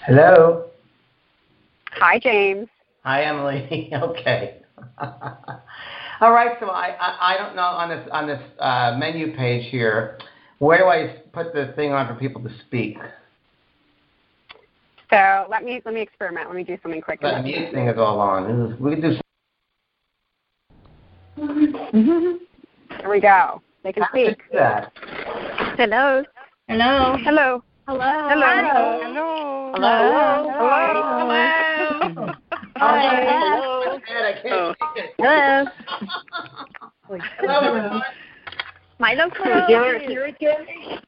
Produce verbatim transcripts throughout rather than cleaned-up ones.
Hello. Hi, James. Hi, Emily. Okay. All right. So I, I, I don't know on this on this uh, menu page here, where do I put the thing on for people to speak? So let me let me experiment. Let me do something quick. The mute thing is all on. We can do. Here we go. They can speak. That. Hello. Hello. Hello. Hello. Hello. Hello. Hello. Hello. Hi. Hello. I can't see it. Hello. Hello. Milo Hello. Here again.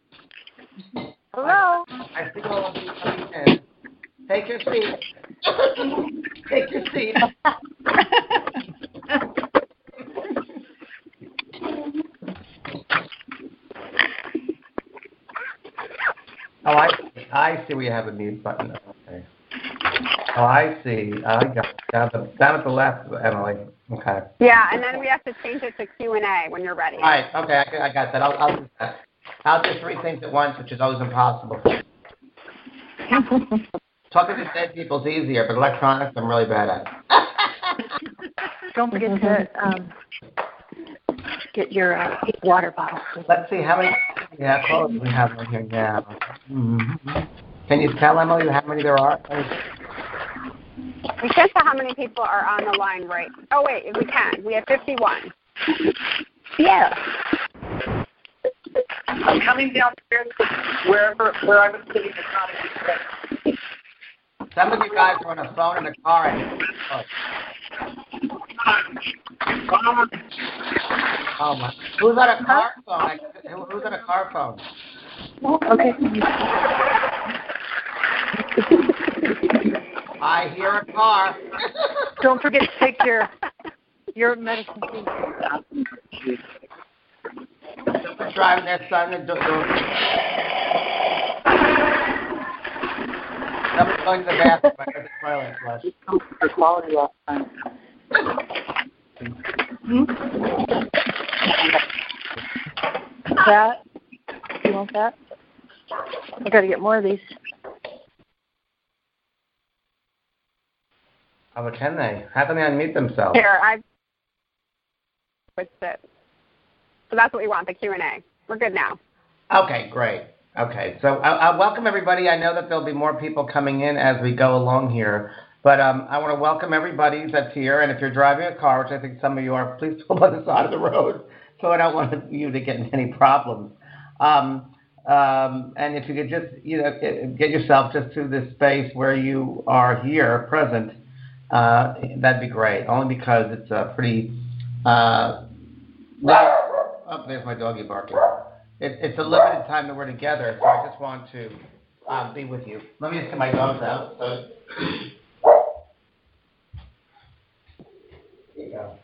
Hello. I see all of you coming in. Take your seat. Take your seat. Oh, I see. I see we have a mute button. Okay. Oh, I see. I got it. Down, the, down at the left, Emily. Okay. Yeah, and then we have to change it to Q and A when you're ready. All right. Okay, I, I got that. I'll, I'll do that. I'll do three things at once, which is always impossible. Talking to dead people is easier, but electronics I'm really bad at. Don't forget to um, get your uh, water bottle. Let's see how many yeah, clothes we have on here now. Mm-hmm. Can you tell, Emily, how many there are? We can't tell how many people are on the line right. Oh, wait, we can. We have fifty-one. Yeah. I'm coming downstairs wherever where I was sitting. It's not a good place. Some of you guys are on a phone in the car. And oh my! Who's on a car phone? I, who's on a car phone? Okay. I hear a car. Don't forget to take your your medicine. Someone's driving their son and doing. Someone's going to the bathroom. I got the toilet flush. For quality last time. That? You want that? I got to get more of these. Oh, but can they? How can they unmute themselves? Here, I switched it. So that's what we want, the Q and A. We're good now. Okay, great. Okay, so I, I welcome everybody. I know that there'll be more people coming in as we go along here, but um, I want to welcome everybody that's here. And if you're driving a car, which I think some of you are, please pull on the side of the road, so I don't want you to get in any problems. Um, um, and if you could just, you know, get yourself just to this space where you are here, present, uh, that'd be great. Only because it's a pretty. Uh, Oh, there's my doggy barking. It, it's a limited time that we're together, so I just want to uh, be with you. Let me just get my dogs out. So. Here you go.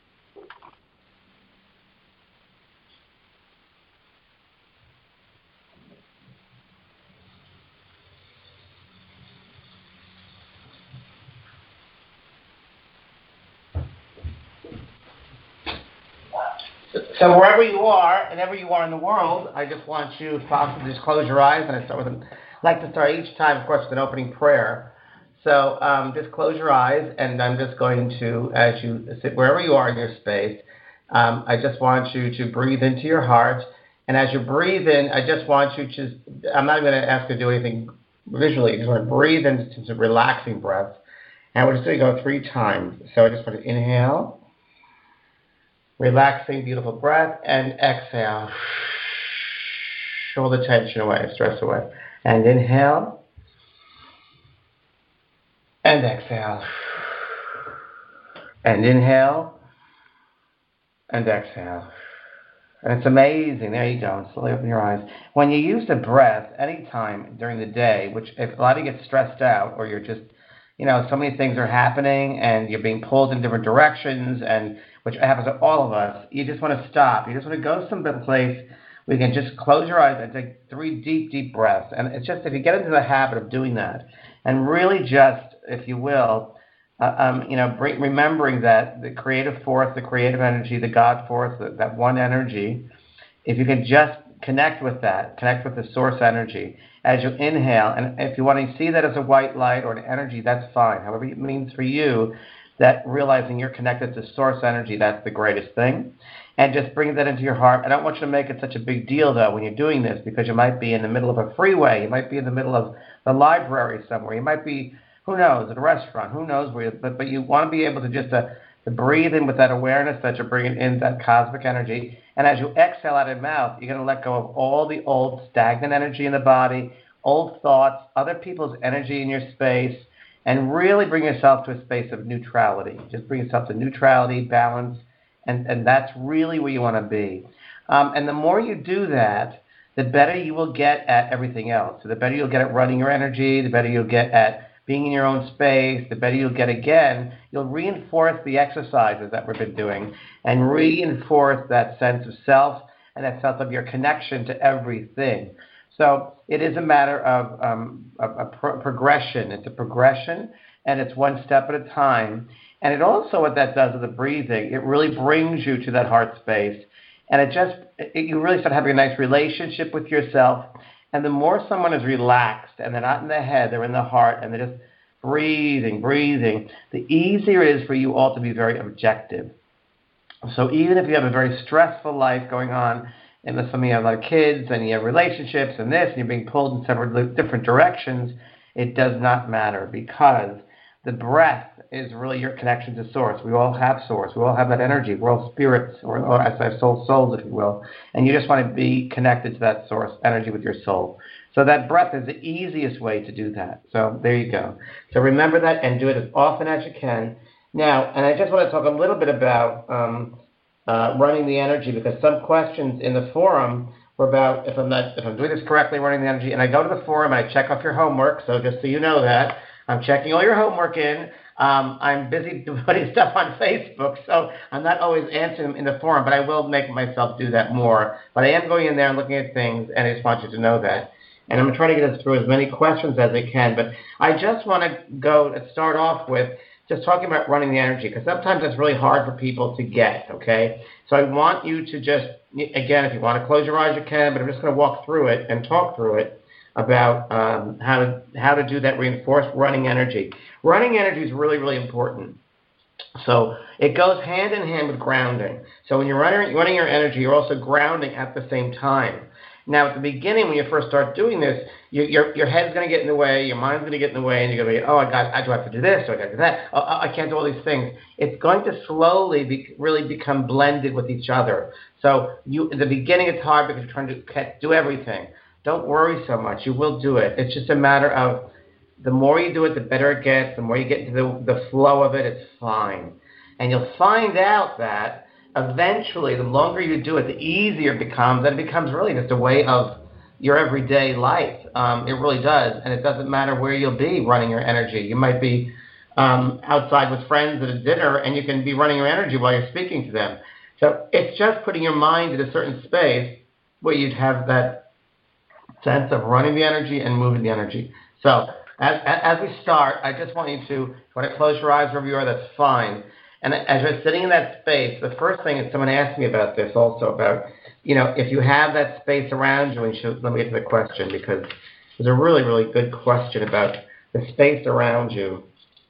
So wherever you are, and wherever you are in the world, I just want you, if possible, to just close your eyes. And I start with, an, I like to start each time, of course, with an opening prayer. So um, just close your eyes, and I'm just going to, as you sit wherever you are in your space, um, I just want you to breathe into your heart. And as you breathe in, I just want you to, I'm not going to ask you to do anything visually. I just want to breathe into some relaxing breaths. And we're just going to go three times. So I just want to inhale. Relaxing, beautiful breath, and exhale. All the tension away, stress away. And inhale. And exhale. And inhale. And exhale. And it's amazing. There you go. And slowly open your eyes. When you use the breath anytime during the day, which if a lot of you get stressed out or you're just, you know, so many things are happening and you're being pulled in different directions, and which happens to all of us, you just want to stop. You just want to go some place where you can just close your eyes and take three deep, deep breaths. And it's just, if you get into the habit of doing that and really just, if you will, uh, um, you know, bring, remembering that the creative force, the creative energy, the God force, that, that one energy, if you can just connect with that. Connect with the source energy. As you inhale, and if you want to see that as a white light or an energy, that's fine. However it means for you, that realizing you're connected to source energy, that's the greatest thing. And just bring that into your heart. I don't want you to make it such a big deal, though, when you're doing this, because you might be in the middle of a freeway. You might be in the middle of the library somewhere. You might be, who knows, at a restaurant. Who knows where you, but, but you want to be able to just uh, to breathe in with that awareness that you're bringing in that cosmic energy. And as you exhale out of your mouth, you're going to let go of all the old stagnant energy in the body, old thoughts, other people's energy in your space, and really bring yourself to a space of neutrality. Just bring yourself to neutrality, balance, and, and that's really where you want to be. Um, and the more you do that, the better you will get at everything else. So the better you'll get at running your energy, the better you'll get at being in your own space, the better you'll get again. You'll reinforce the exercises that we've been doing and reinforce that sense of self and that sense of your connection to everything. So it is a matter of um, a, a pro- progression. It's a progression, and it's one step at a time. And it also, what that does with the breathing, it really brings you to that heart space. And it just, it, you really start having a nice relationship with yourself. And the more someone is relaxed, and they're not in the head, they're in the heart, and they're just breathing, breathing, the easier it is for you all to be very objective. So even if you have a very stressful life going on, and some of you have a lot of kids, and you have relationships, and this, and you're being pulled in several different directions, it does not matter, because the breath is really your connection to source. We all have source. We all have that energy. We're all spirits, or, or as I soul souls, if you will. And you just want to be connected to that source energy with your soul. So that breath is the easiest way to do that. So there you go. So remember that and do it as often as you can. Now, and I just want to talk a little bit about um, uh, running the energy, because some questions in the forum were about if I'm not, if I'm doing this correctly, running the energy. And I go to the forum and I check off your homework. So just so you know that, I'm checking all your homework in. Um, I'm busy putting stuff on Facebook, so I'm not always answering them in the forum, but I will make myself do that more. But I am going in there and looking at things, and I just want you to know that. And I'm trying to get us through as many questions as I can. But I just want to go and start off with just talking about running the energy, because sometimes it's really hard for people to get, okay? So I want you to just, again, if you want to close your eyes, you can, but I'm just going to walk through it and talk through it about um, how to how to do that reinforced running energy. Running energy is really, really important. So it goes hand in hand with grounding. So when you're running, running your energy, you're also grounding at the same time. Now, at the beginning, when you first start doing this, you, your your head's going to get in the way, your mind's going to get in the way, and you're going to be, oh, I got, I do have to do this, or I got to do that. Oh, I can't do all these things. It's going to slowly be, really become blended with each other. So you, at the beginning, it's hard because you're trying to do everything. Don't worry so much. You will do it. It's just a matter of the more you do it, the better it gets. The more you get into the, the flow of it, it's fine. And you'll find out that eventually, the longer you do it, the easier it becomes. And it becomes really just a way of your everyday life. Um, it really does. And it doesn't matter where you'll be running your energy. You might be um, outside with friends at a dinner, and you can be running your energy while you're speaking to them. So it's just putting your mind in a certain space where you'd have that sense of running the energy and moving the energy. So as, as we start, I just want you to, when I close your eyes wherever you are, that's fine. And as you're sitting in that space, the first thing is someone asked me about this also, about, you know, if you have that space around you, and should, let me get to the question, because there's a really, really good question about the space around you.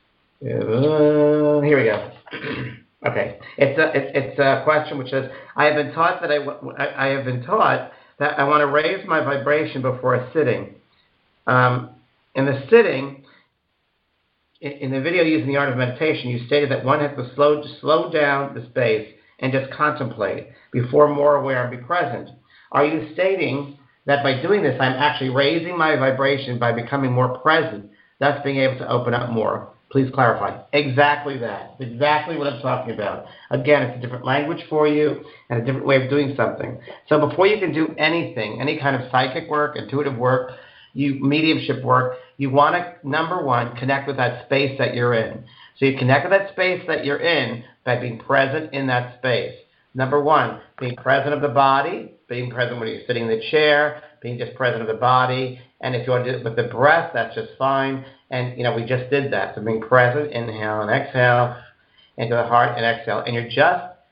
Uh, here we go. Okay. It's a, it's, it's a question which says, I have been taught that I, I, I have been taught that I want to raise my vibration before a sitting. Um, in the sitting, in, in the video using the art of meditation, you stated that one has to slow, slow down the space and just contemplate before more aware and be present. Are you stating that by doing this, I'm actually raising my vibration by becoming more present, thus being able to open up more? Please clarify. Exactly that. Exactly what I'm talking about. Again, it's a different language for you and a different way of doing something. So before you can do anything, any kind of psychic work, intuitive work, you mediumship work, you want to, number one, connect with that space that you're in. So you connect with that space that you're in by being present in that space. Number one, being present of the body, being present when you're sitting in the chair, being just present of the body. And if you want to do it with the breath, that's just fine. And, you know, we just did that. So being present, inhale and exhale, into the heart and exhale. And you're just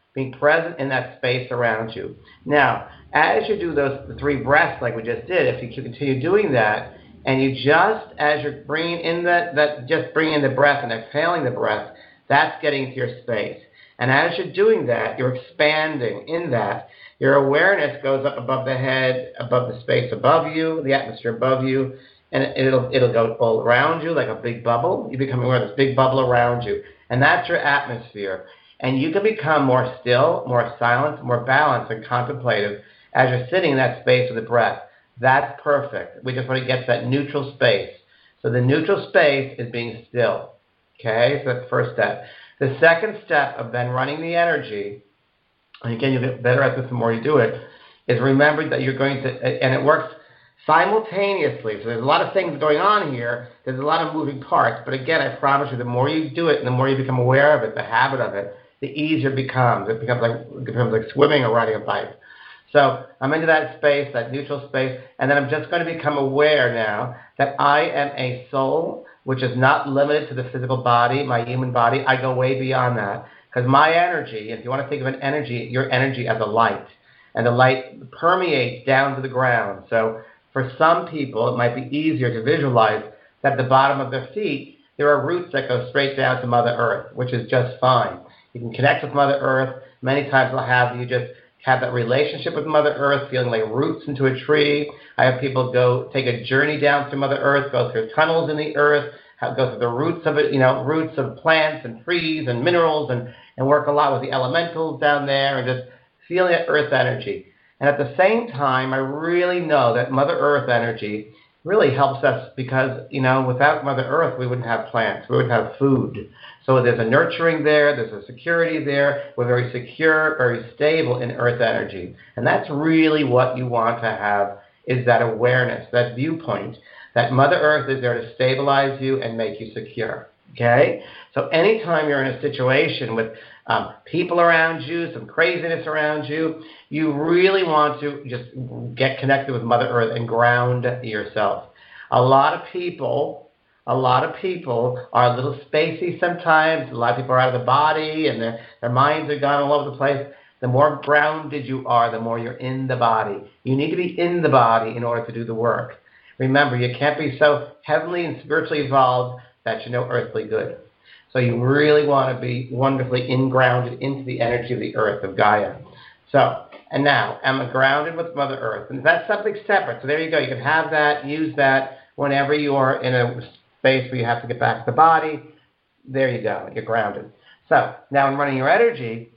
being present in that space around you. Now, as you do those three breaths like we just did, if you continue doing that, and you just, as you're bringing in that, that just bringing in the breath and exhaling the breath, that's getting into your space. And as you're doing that, you're expanding in that. Your awareness goes up above the head, above the space above you, the atmosphere above you, and it'll it'll go all around you like a big bubble. You become aware of this big bubble around you, and that's your atmosphere. And you can become more still, more silent, more balanced and contemplative as you're sitting in that space with the breath. That's perfect. We just want to get to that neutral space. So the neutral space is being still. Okay, so that's the first step. The second step of then running the energy, and again, you'll get better at this the more you do it, is remember that you're going to, and it works simultaneously. So there's a lot of things going on here. There's a lot of moving parts. But again, I promise you, the more you do it and the more you become aware of it, the habit of it, the easier it becomes. It becomes like, it becomes like swimming or riding a bike. So I'm into that space, that neutral space, and then I'm just going to become aware now that I am a soul, which is not limited to the physical body, my human body. I go way beyond that. Because my energy, if you want to think of an energy, your energy as a light. And the light permeates down to the ground. So for some people, it might be easier to visualize that at the bottom of their feet, there are roots that go straight down to Mother Earth, which is just fine. You can connect with Mother Earth. Many times I'll have you just have that relationship with Mother Earth, feeling like roots into a tree. I have people go take a journey down to Mother Earth, go through tunnels in the earth, go through the roots of it, you know, roots of plants and trees and minerals, and, and work a lot with the elementals down there and just feeling that earth energy. And at the same time, I really know that Mother Earth energy really helps us because, you know, without Mother Earth, we wouldn't have plants. We wouldn't have food. So there's a nurturing there. There's a security there. We're very secure, very stable in earth energy. And that's really what you want to have, is that awareness, that viewpoint, that Mother Earth is there to stabilize you and make you secure. Okay? So anytime you're in a situation with um, people around you, some craziness around you, you really want to just get connected with Mother Earth and ground yourself. A lot of people, a lot of people are a little spacey sometimes. A lot of people are out of the body and their, their minds are gone all over the place. The more grounded you are, the more you're in the body. You need to be in the body in order to do the work. Remember, you can't be so heavenly and spiritually evolved that you know earthly good. So you really want to be wonderfully in-grounded into the energy of the earth, of Gaia. So, and now, I'm grounded with Mother Earth. And that's something separate. So there you go. You can have that, use that whenever you are in a space where you have to get back to the body. There you go. You're grounded. So, now in running your energy,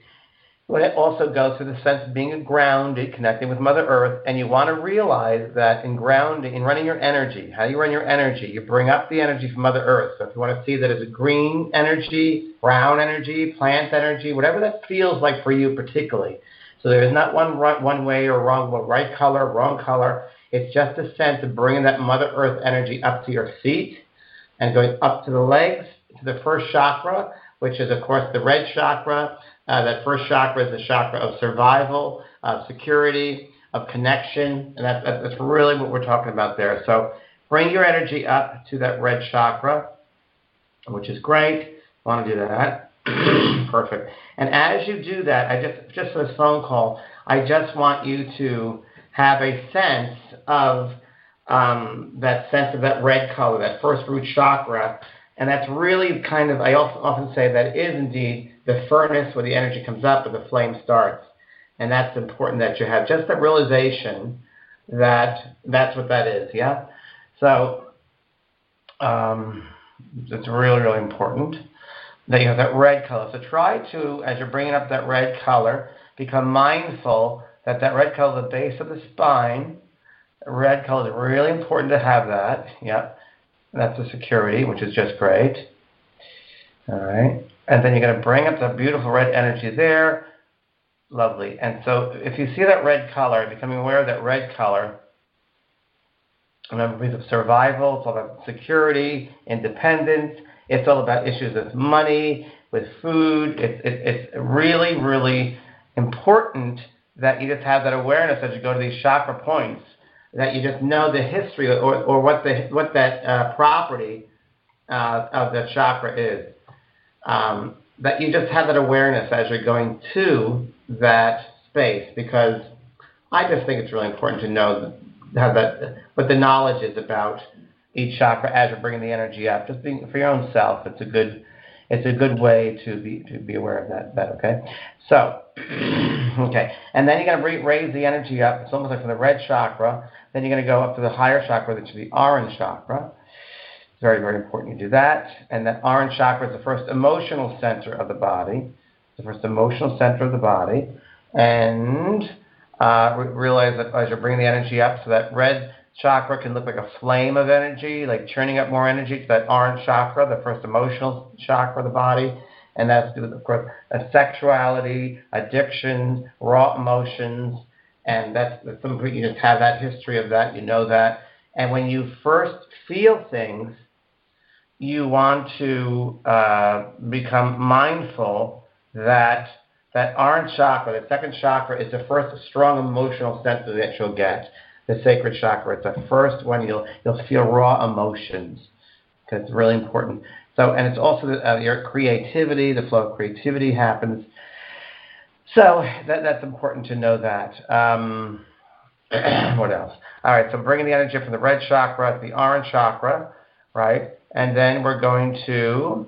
it also goes through the sense of being grounded, connecting with Mother Earth, and you want to realize that in grounding, in running your energy, how you run your energy, you bring up the energy from Mother Earth. So if you want to see that as a green energy, brown energy, plant energy, whatever that feels like for you particularly. So there is not one right, one way or wrong, well, right color, wrong color. It's just a sense of bringing that Mother Earth energy up to your feet and going up to the legs, to the first chakra, which is, of course, the red chakra. Uh, that first chakra is the chakra of survival, of security, of connection, and that, that, that's really what we're talking about there. So bring your energy up to that red chakra, which is great. I want to do that. Perfect. And as you do that, I just just for this phone call, I just want you to have a sense of um, that sense of that red color, that first root chakra. And that's really kind of, I also often say that is indeed the furnace where the energy comes up and the flame starts. And that's important that you have just that realization that that's what that is, yeah? So um, it's really, really important that you have that red color. So try to, as you're bringing up that red color, become mindful that that red color is the base of the spine. Red color is really important to have that, yeah? That's the security, which is just great. All right. And then you're going to bring up the beautiful red energy there. Lovely. And so if you see that red color, becoming aware of that red color, remember, it's survival, it's all about security, independence. It's all about issues with money, with food. It's, it, it's really, really important that you just have that awareness as you go to these chakra points, that you just know the history or, or what the what that uh, property uh, of the chakra is. Um, that you just have that awareness as you're going to that space, because I just think it's really important to know how that, what the knowledge is about each chakra as you're bringing the energy up. Just being for your own self, it's a good, it's a good way to be to be aware of that. That okay. So, okay, and then you're going to raise the energy up. It's almost like from the red chakra. Then you're going to go up to the higher chakra, which is the orange chakra. It's very, very important you do that. And that orange chakra is the first emotional center of the body. It's the first emotional center of the body. And uh, realize that as you're bringing the energy up, so that red chakra can look like a flame of energy, like churning up more energy to that orange chakra, the first emotional chakra of the body. And that's to do with, of course, uh, sexuality, addiction, raw emotions. And that's, that's something you just have that history of that, you know that. And when you first feel things, you want to uh, become mindful that that orange chakra, the second chakra, is the first strong emotional center that you'll get. The sacred chakra, it's the first one you'll you'll feel raw emotions, because it's really important. So, and it's also the, uh, your creativity, the flow of creativity happens. So that that's important to know that. Um, what else? All right, so bringing the energy from the red chakra to the orange chakra, right? And then we're going to,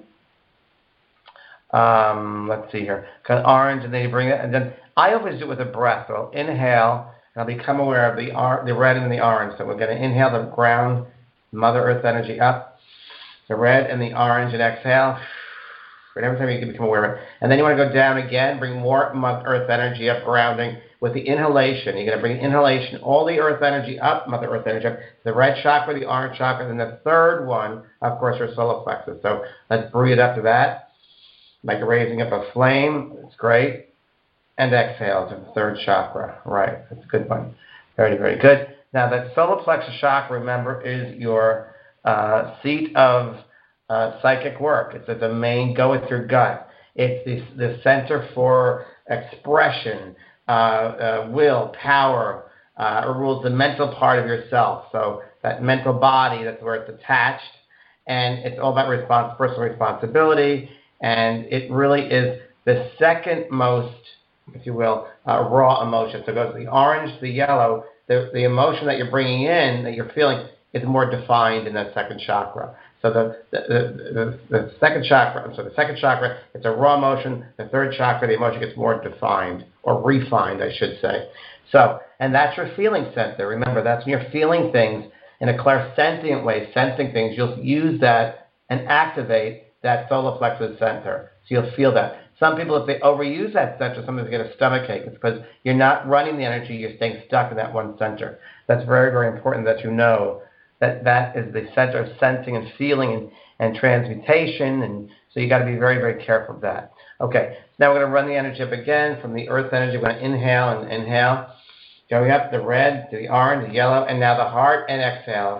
um, let's see here, orange, and then you bring it, and then I always do it with a breath. So I'll inhale, and I'll become aware of the or, the red and the orange. So we're going to inhale the ground, Mother Earth energy up, the red and the orange, and exhale. And every time you can become aware of it. And then you want to go down again, bring more Mother Earth energy up, grounding with the inhalation. You're going to bring inhalation, all the Earth energy up, Mother Earth energy up, the red chakra, the orange chakra, and then the third one, of course, your solar plexus. So let's breathe up to that, like raising up a flame. It's great. And exhale to the third chakra. Right, that's a good one. Very, very good. Now, that solar plexus chakra, remember, is your uh, seat of Uh, psychic work. It's a domain, go with your gut. It's the, the center for expression, uh, uh, will, power. Uh, it rules the mental part of yourself. So that mental body, that's where it's attached. And it's all about respons- personal responsibility. And it really is the second most, if you will, uh, raw emotion. So it goes the orange, the yellow, the, the emotion that you're bringing in, that you're feeling, is more defined in that second chakra. So the the, the, the second chakra, so the second chakra, it's a raw emotion. The third chakra, the emotion gets more defined, or refined, I should say. So, and that's your feeling center. Remember, that's when you're feeling things in a clairsentient way, sensing things. You'll use that and activate that solar plexus center. So you'll feel that. Some people, if they overuse that center, sometimes they get a stomach ache. It's because you're not running the energy. You're staying stuck in that one center. That's very, very important that you know that that is the center of sensing and feeling and, and transmutation. And so you got to be very, very careful of that. Okay, so now we're going to run the energy up again from the earth energy. We're going to inhale and inhale. Going up the red to the orange, the yellow, and now the heart, and exhale.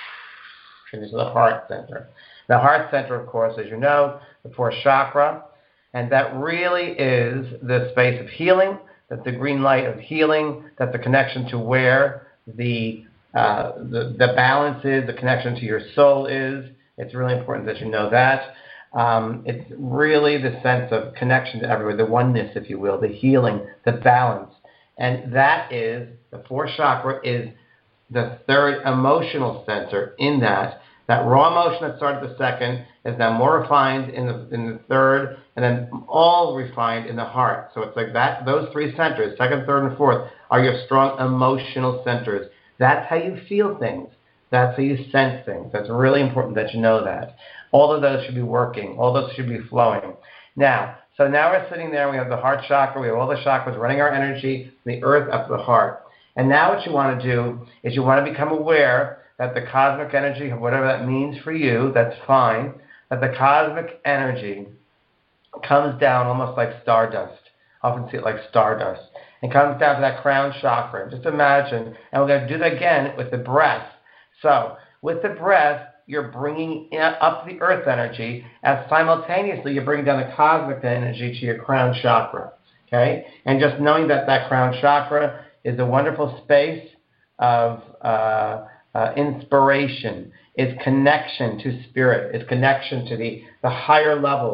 Finish the heart center. The heart center, of course, as you know, the fourth chakra. And that really is the space of healing. That's the green light of healing. That's the connection to where the Uh, the, the balance is, the connection to your soul is. It's really important that you know that. Um, it's really the sense of connection to everywhere, the oneness, if you will, the healing, the balance. And that is, the fourth chakra is the third emotional center in that. That raw emotion that started the second is now more refined in the in the third, and then all refined in the heart. So it's like that. Those three centers, second, third, and fourth, are your strong emotional centers. That's how you feel things. That's how you sense things. That's really important that you know that. All of those should be working. All those should be flowing. Now, so now we're sitting there. We have the heart chakra. We have all the chakras running our energy from the earth up to the heart. And now what you want to do is you want to become aware that the cosmic energy, whatever that means for you, that's fine, that the cosmic energy comes down almost like stardust. I often see it like stardust. And comes down to that crown chakra. Just imagine, and we're going to do that again with the breath. So with the breath, you're bringing up the earth energy, as simultaneously you're bringing down the cosmic energy to your crown chakra. Okay? And just knowing that that crown chakra is a wonderful space of uh, uh, inspiration, is connection to spirit, is connection to the, the higher levels.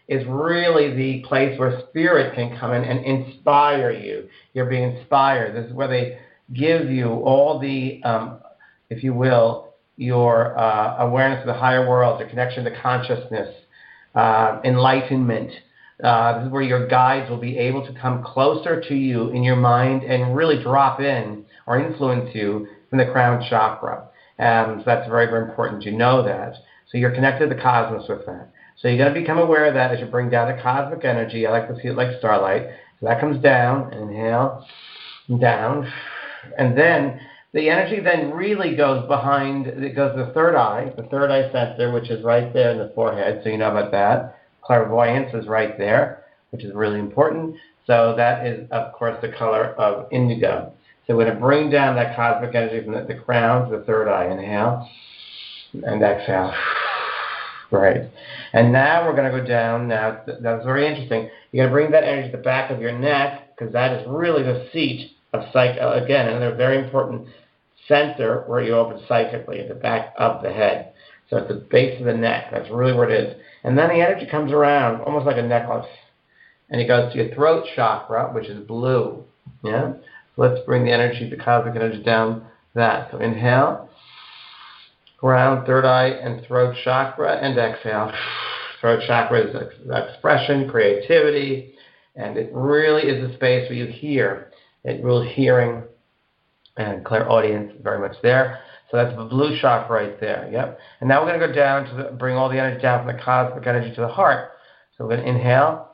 is really the place where spirit can come in and inspire you. You're being inspired. This is where they give you all the, um, if you will, your uh, awareness of the higher world, your connection to consciousness, uh, enlightenment. Uh, this is where your guides will be able to come closer to you in your mind and really drop in or influence you from the crown chakra. Um, so that's very, very important. You know that. So you're connected to the cosmos with that. So you're going to become aware of that as you bring down the cosmic energy. I like to see it like starlight. So that comes down, inhale, down. And then the energy then really goes behind, it goes to the third eye, the third eye center, which is right there in the forehead. So you know about that. Clairvoyance is right there, which is really important. So that is, of course, the color of indigo. So we're going to bring down that cosmic energy from the, the crown to the third eye. Inhale and exhale. Right. And now we're going to go down. Now, that's very interesting. You're going to bring that energy to the back of your neck because that is really the seat of psych. Again, another very important center where you open psychically at the back of the head. So at the base of the neck. That's really where it is. And then the energy comes around almost like a necklace. And it goes to your throat chakra, which is blue. Yeah? So let's bring the energy, the cosmic energy down that. So inhale. Ground, third eye, and throat chakra, and exhale. Throat chakra is expression, creativity, and it really is a space where you hear. It really hearing and clairaudience very much there. So that's the blue chakra right there. Yep. And now we're going to go down to the, bring all the energy down from the cosmic energy to the heart. So we're going to inhale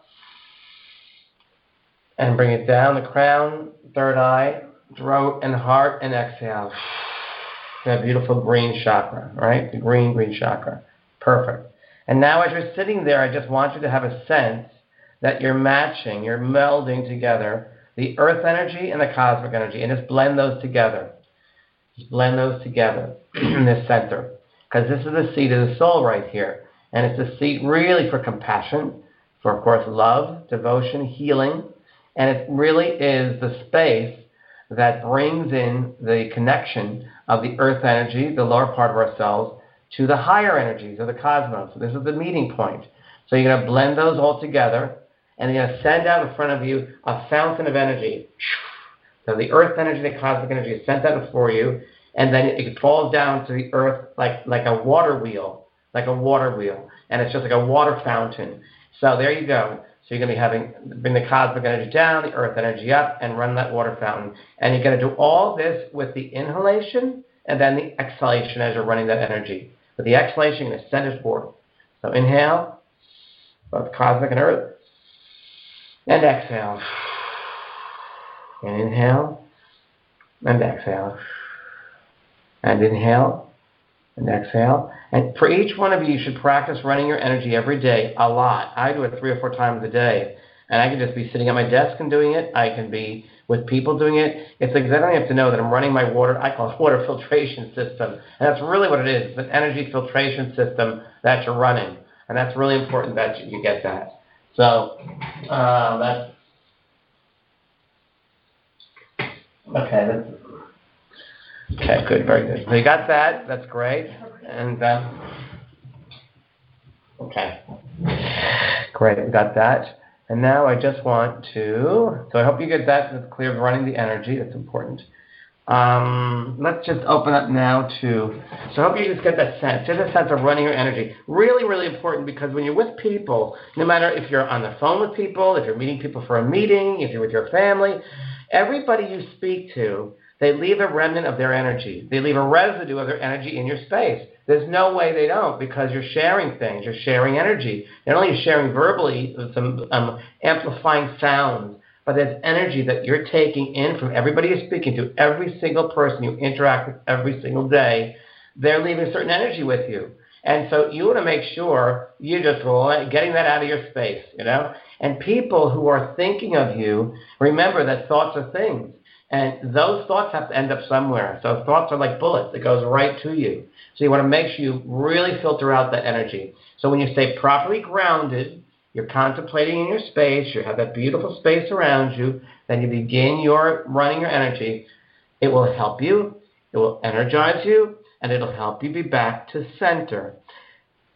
and bring it down the crown, third eye, throat, and heart, and exhale. That beautiful green chakra, right? The green, green chakra. Perfect. And now as you're sitting there, I just want you to have a sense that you're matching, you're melding together the earth energy and the cosmic energy, and just blend those together. Just blend those together in this center. Because this is the seat of the soul right here. And it's a seat really for compassion, for, of course, love, devotion, healing. And it really is the space that brings in the connection of the earth energy, the lower part of ourselves, to the higher energies of the cosmos. So this is the meeting point. So you're going to blend those all together, and you're going to send out in front of you a fountain of energy. So the earth energy, the cosmic energy is sent out before you, and then it falls down to the earth like, like a water wheel, like a water wheel. And it's just like a water fountain. So there you go. So you're going to be having, bring the cosmic energy down, the earth energy up, and run that water fountain. And you're going to do all this with the inhalation and then the exhalation as you're running that energy. With the exhalation, you're going to send it forward. So inhale, both cosmic and earth, and exhale. And inhale, and exhale. And inhale, and exhale. And for each one of you, you should practice running your energy every day a lot. I do it three or four times a day. And I can just be sitting at my desk and doing it. I can be with people doing it. It's exactly enough to know that I'm running my water, I call it water filtration system. And that's really what it is. It's an energy filtration system that you're running. And that's really important that you get that. So, uh, that's, okay, that's, okay, good, very good. So you got that. That's great. And, uh, okay. Great, we got that. And now I just want to, so I hope you get that. It's clear of running the energy. That's important. Um, let's just open up now to, so I hope you just get that sense, just a sense of running your energy. Really, really important, because when you're with people, no matter if you're on the phone with people, if you're meeting people for a meeting, if you're with your family, everybody you speak to, they leave a remnant of their energy. They leave a residue of their energy in your space. There's no way they don't, because you're sharing things. You're sharing energy. Not only are you sharing verbally with some um, amplifying sounds, but there's energy that you're taking in from everybody you're speaking to. Every single person you interact with every single day, they're leaving a certain energy with you. And so you want to make sure you're just getting that out of your space, you know? And people who are thinking of you, remember that thoughts are things. And those thoughts have to end up somewhere. So thoughts are like bullets. It goes right to you. So you want to make sure you really filter out that energy. So when you stay properly grounded, you're contemplating in your space, you have that beautiful space around you, then you begin your running your energy. It will help you, it will energize you, and it'll help you be back to center.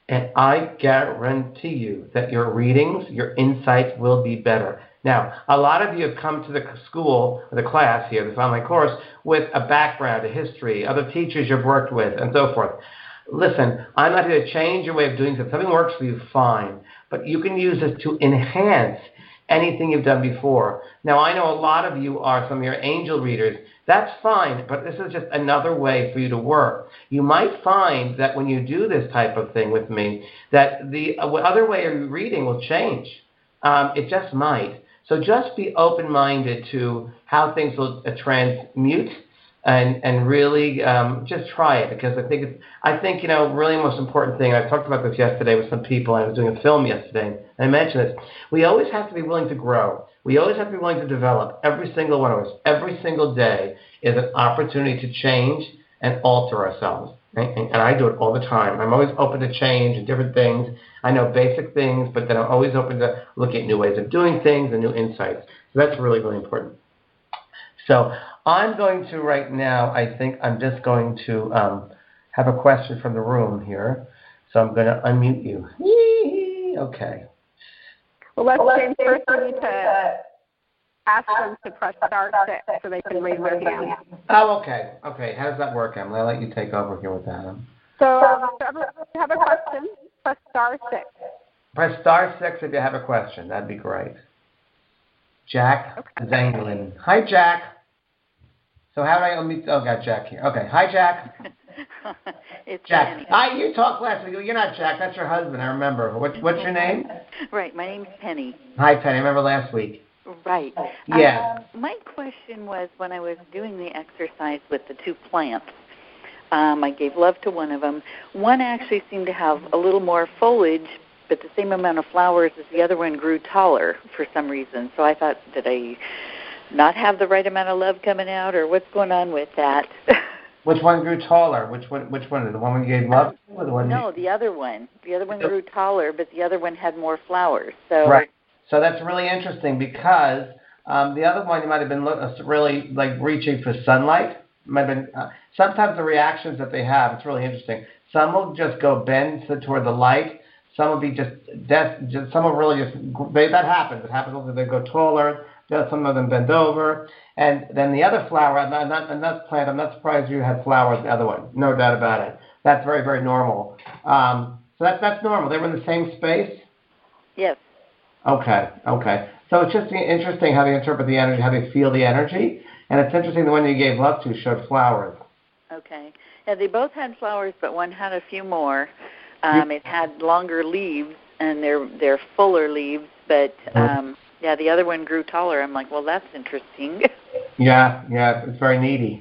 And I guarantee you that your readings, your insights will be better. Now, a lot of you have come to the school, the class here, this online course, with a background, a history, other teachers you've worked with, and so forth. Listen, I'm not here to change your way of doing something. If something works for you, fine. But you can use this to enhance anything you've done before. Now, I know a lot of you are some of your angel readers. That's fine, but this is just another way for you to work. You might find that when you do this type of thing with me, that the other way of reading will change. Um, it just might. So just be open-minded to how things will uh, transmute, and and really um, just try it, because I think it's, I think you know really the most important thing. I talked about this yesterday with some people. I was doing a film yesterday, and I mentioned this. We always have to be willing to grow. We always have to be willing to develop. Every single one of us, every single day is an opportunity to change and alter ourselves. And, and I do it all the time. I'm always open to change and different things. I know basic things, but then I'm always open to look at new ways of doing things and new insights. So that's really, really important. So I'm going to right now, I think I'm just going to um, have a question from the room here. So I'm going to unmute you. Okay. Well, let's James, first we need to ask them to press star six so they can raise their hand. Oh, okay. Okay. How does that work, Emily? I'll let you take over here with that. So if you have a question, press star six. Press star six if you have a question. That'd be great. Jack okay. Zanglin. Hi, Jack. So how do I unmute? Oh, got Jack here. Okay. Hi, Jack. It's Jack. Penny. Hi, you talked last week. You're not Jack. That's your husband. I remember. What, what's your name? Right. My name's Penny. Hi, Penny. I remember last week. Right. Yeah. Um, my question was, when I was doing the exercise with the two plants, um, I gave love to one of them. One actually seemed to have a little more foliage, but the same amount of flowers as the other one grew taller for some reason. So I thought, did I not have the right amount of love coming out, or what's going on with that? Which one grew taller? Which one? Which one? The one you gave love to, or the one? No, you... the other one. The other one grew taller, but the other one had more flowers. So right. So that's really interesting, because um, the other one you might have been lo- really like reaching for sunlight. Might have been uh, sometimes the reactions that they have. It's really interesting. Some will just go bend to, toward the light. Some will be just death. Just, some will really just they, that happens. It happens also. They go taller. Some of them bend over, and then the other flower. I'm not, not, not plant. I'm not surprised you had flowers. The other one, no doubt about it. That's very, very normal. Um, so that's that's normal. They were in the same space. Yes. Okay. Okay. So it's just interesting how they interpret the energy, how they feel the energy, and it's interesting the one you gave love to showed flowers. Okay. Yeah, they both had flowers, but one had a few more. Um, it had longer leaves, and they're they're fuller leaves, but. Um, Yeah, the other one grew taller. I'm like, well, that's interesting. Yeah, yeah, it's very needy.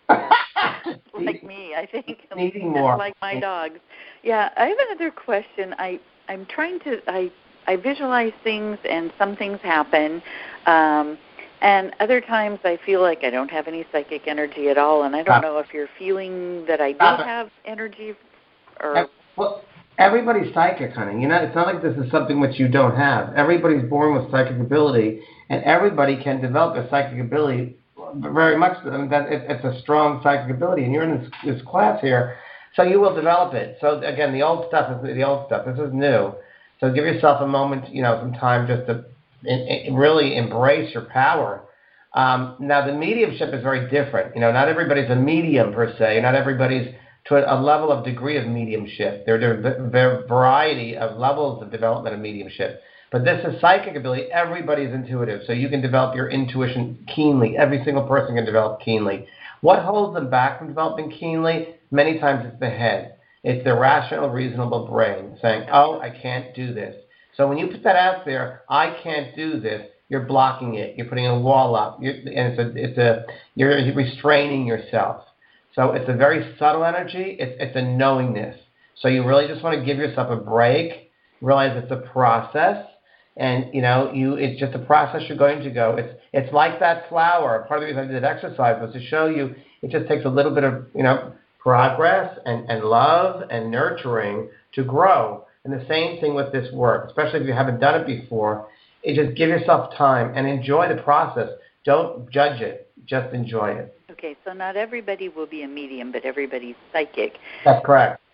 Like me, I think. Needing more. Like my dogs. Yeah, I have another question. I, I'm trying to, I, I visualize things, and some things happen. Um, and other times I feel like I don't have any psychic energy at all, and I don't know if you're feeling that I do have energy or... Well, everybody's psychic, honey. You know, it's not like this is something which you don't have. Everybody's born with psychic ability, and everybody can develop a psychic ability very much. I mean, that it, it's a strong psychic ability, and you're in this, this class here, so you will develop it. So again, the old stuff is the old stuff. This is new. So give yourself a moment, you know, some time just to in, in really embrace your power. Um, now, the mediumship is very different. You know, not everybody's a medium per se. Not everybody's to a level of degree of mediumship. There are a variety of levels of development of mediumship. But this is psychic ability. Everybody's intuitive, so you can develop your intuition keenly. Every single person can develop keenly. What holds them back from developing keenly? Many times it's the head. It's the rational, reasonable brain saying, oh, I can't do this. So when you put that out there, I can't do this, you're blocking it. You're putting a wall up. You're, and it's a, it's a, you're restraining yourself. So it's a very subtle energy. It's, it's a knowingness. So you really just want to give yourself a break, realize it's a process, and you know you it's just a process you're going to go. It's it's like that flower. Part of the reason I did exercise was to show you it just takes a little bit of you know progress and, and love and nurturing to grow. And the same thing with this work, especially if you haven't done it before. It just give yourself time and enjoy the process. Don't judge it. Just enjoy it. Okay, so not everybody will be a medium, but everybody's psychic. That's correct.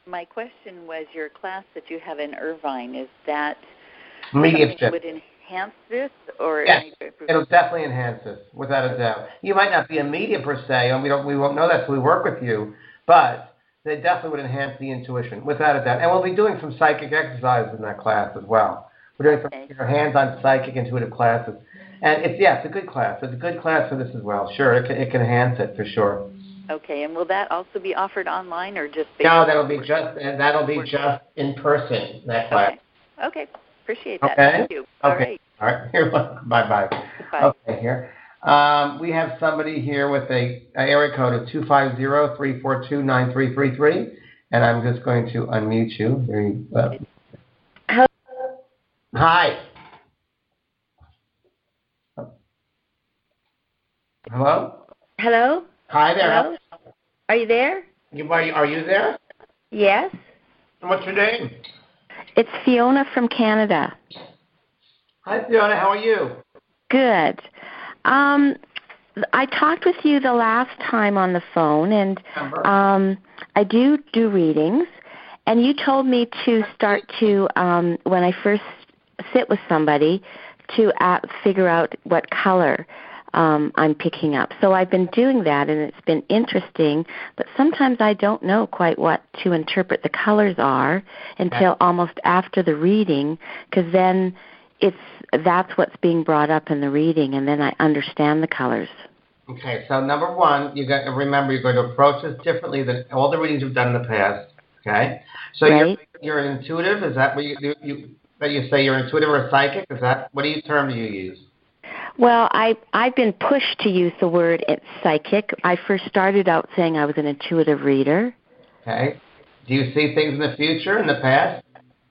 my question was your class that you have in Irvine, is that Mediumship. something that would enhance this? Or Yes, it'll definitely enhance this, without a doubt. You might not be a medium per se, and we don't, we won't know that until we work with you, but they definitely would enhance the intuition, without a doubt. And we'll be doing some psychic exercises in that class as well. We're doing some you know, hands-on psychic intuitive classes. And it's, yeah, it's a good class. It's a good class for this as well. Sure, it can, it can enhance it for sure. Okay, and will that also be offered online or just? No, that'll be just that'll be just in person. That class. Okay. Okay. Appreciate that. Okay. Thank you. All okay. right. All right. You're welcome. Bye bye. Bye. Okay. Here, um, we have somebody here with a, a area code of two five zero three four two nine three three three, and I'm just going to unmute you. There you go. Hello. Hi. Hello? Hello? Hi there. Hello? Are you there? You, are, you, are you there? Yes. And what's your name? It's Fiona from Canada. Hi, Fiona. How are you? Good. Um, I talked with you the last time on the phone, and um, I do do readings, and you told me to start to, um, when I first sit with somebody, to uh, figure out what color Um, I'm picking up. So I've been doing that, and it's been interesting, but sometimes I don't know quite what to interpret the colors are until almost after the reading, because then it's that's what's being brought up in the reading, and then I understand the colors. Okay, so number one, you got to remember you're going to approach this differently than all the readings you've done in the past, okay? So right. you're, you're intuitive? Is that what you, you, you, that you say you're intuitive or psychic? Is that, what do you term do you use? Well, I, I've been pushed to use the word psychic. I first started out saying I was an intuitive reader. Okay. Do you see things in the future, in the past?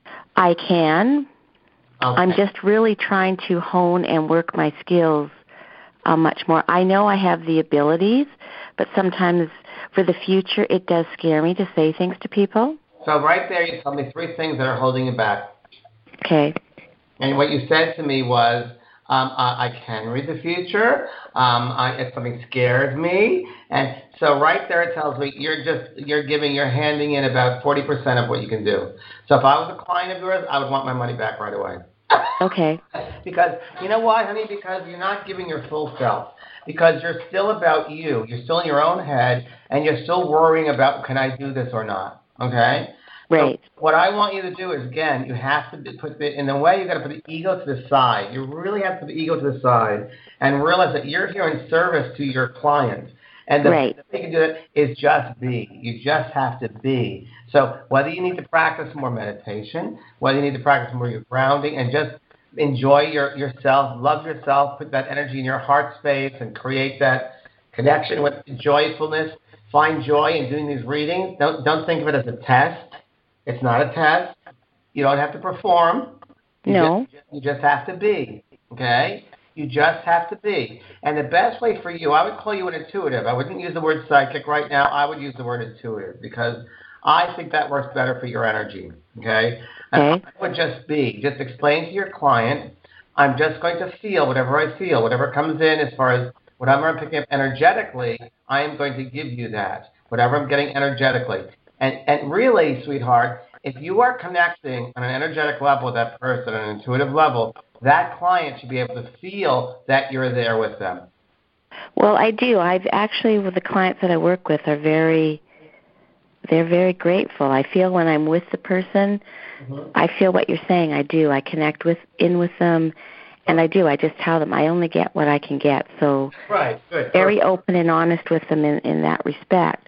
I can. Okay. I'm just really trying to hone and work my skills uh, much more. I know I have the abilities, but sometimes for the future it does scare me to say things to people. So right there you told me three things that are holding you back. Okay. And what you said to me was, Um, I, I can read the future. Um, I, if something scares me, and so right there it tells me you're just you're giving you're handing in about forty percent of what you can do. So if I was a client of yours, I would want my money back right away. Okay. Because you know why, honey? Because you're not giving your full self. Because you're still about you. You're still in your own head, and you're still worrying about can I do this or not. Okay. Right. So what I want you to do is, again, you have to put the, in the way, you've got to put the ego to the side. You really have to put the ego to the side and realize that you're here in service to your client. And the, right. the way you can do it is just be. You just have to be. So whether you need to practice more meditation, whether you need to practice more your grounding, and just enjoy your, yourself, love yourself, put that energy in your heart space and create that connection with joyfulness. Find joy in doing these readings. Don't, don't think of it as a test. It's not a test. You don't have to perform. You no. Just, you just have to be, okay? You just have to be. And the best way for you, I would call you an intuitive. I wouldn't use the word psychic right now. I would use the word intuitive because I think that works better for your energy, okay? And okay. I would just be. Just explain to your client, I'm just going to feel whatever I feel. Whatever comes in as far as whatever I'm picking up energetically, I am going to give you that. Whatever I'm getting energetically. And, and really, sweetheart, if you are connecting on an energetic level with that person, on an intuitive level, that client should be able to feel that you're there with them. Well, I do. I've actually, with the clients that I work with, are very, they're very grateful. I feel when I'm with the person, mm-hmm. I feel what you're saying. I do. I connect with in with them, and I do. I just tell them I only get what I can get. So right, good. Very Perfect. Open and honest with them in, in that respect.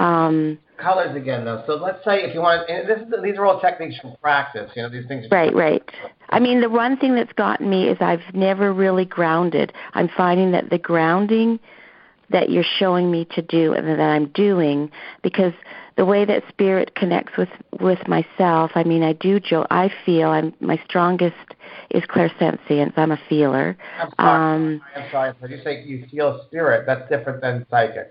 Um, colors again, though. So let's say if you want, and this is, these are all techniques from practice. You know, these things. Right, right. I mean, the one thing that's gotten me is I've never really grounded. I'm finding that the grounding that you're showing me to do and that I'm doing, because the way that spirit connects with, with myself, I mean, I do, Joe, I feel I'm, my strongest is clairsentience. I'm a feeler. I'm sorry. Um, I'm sorry. When you say you feel spirit, that's different than psychic.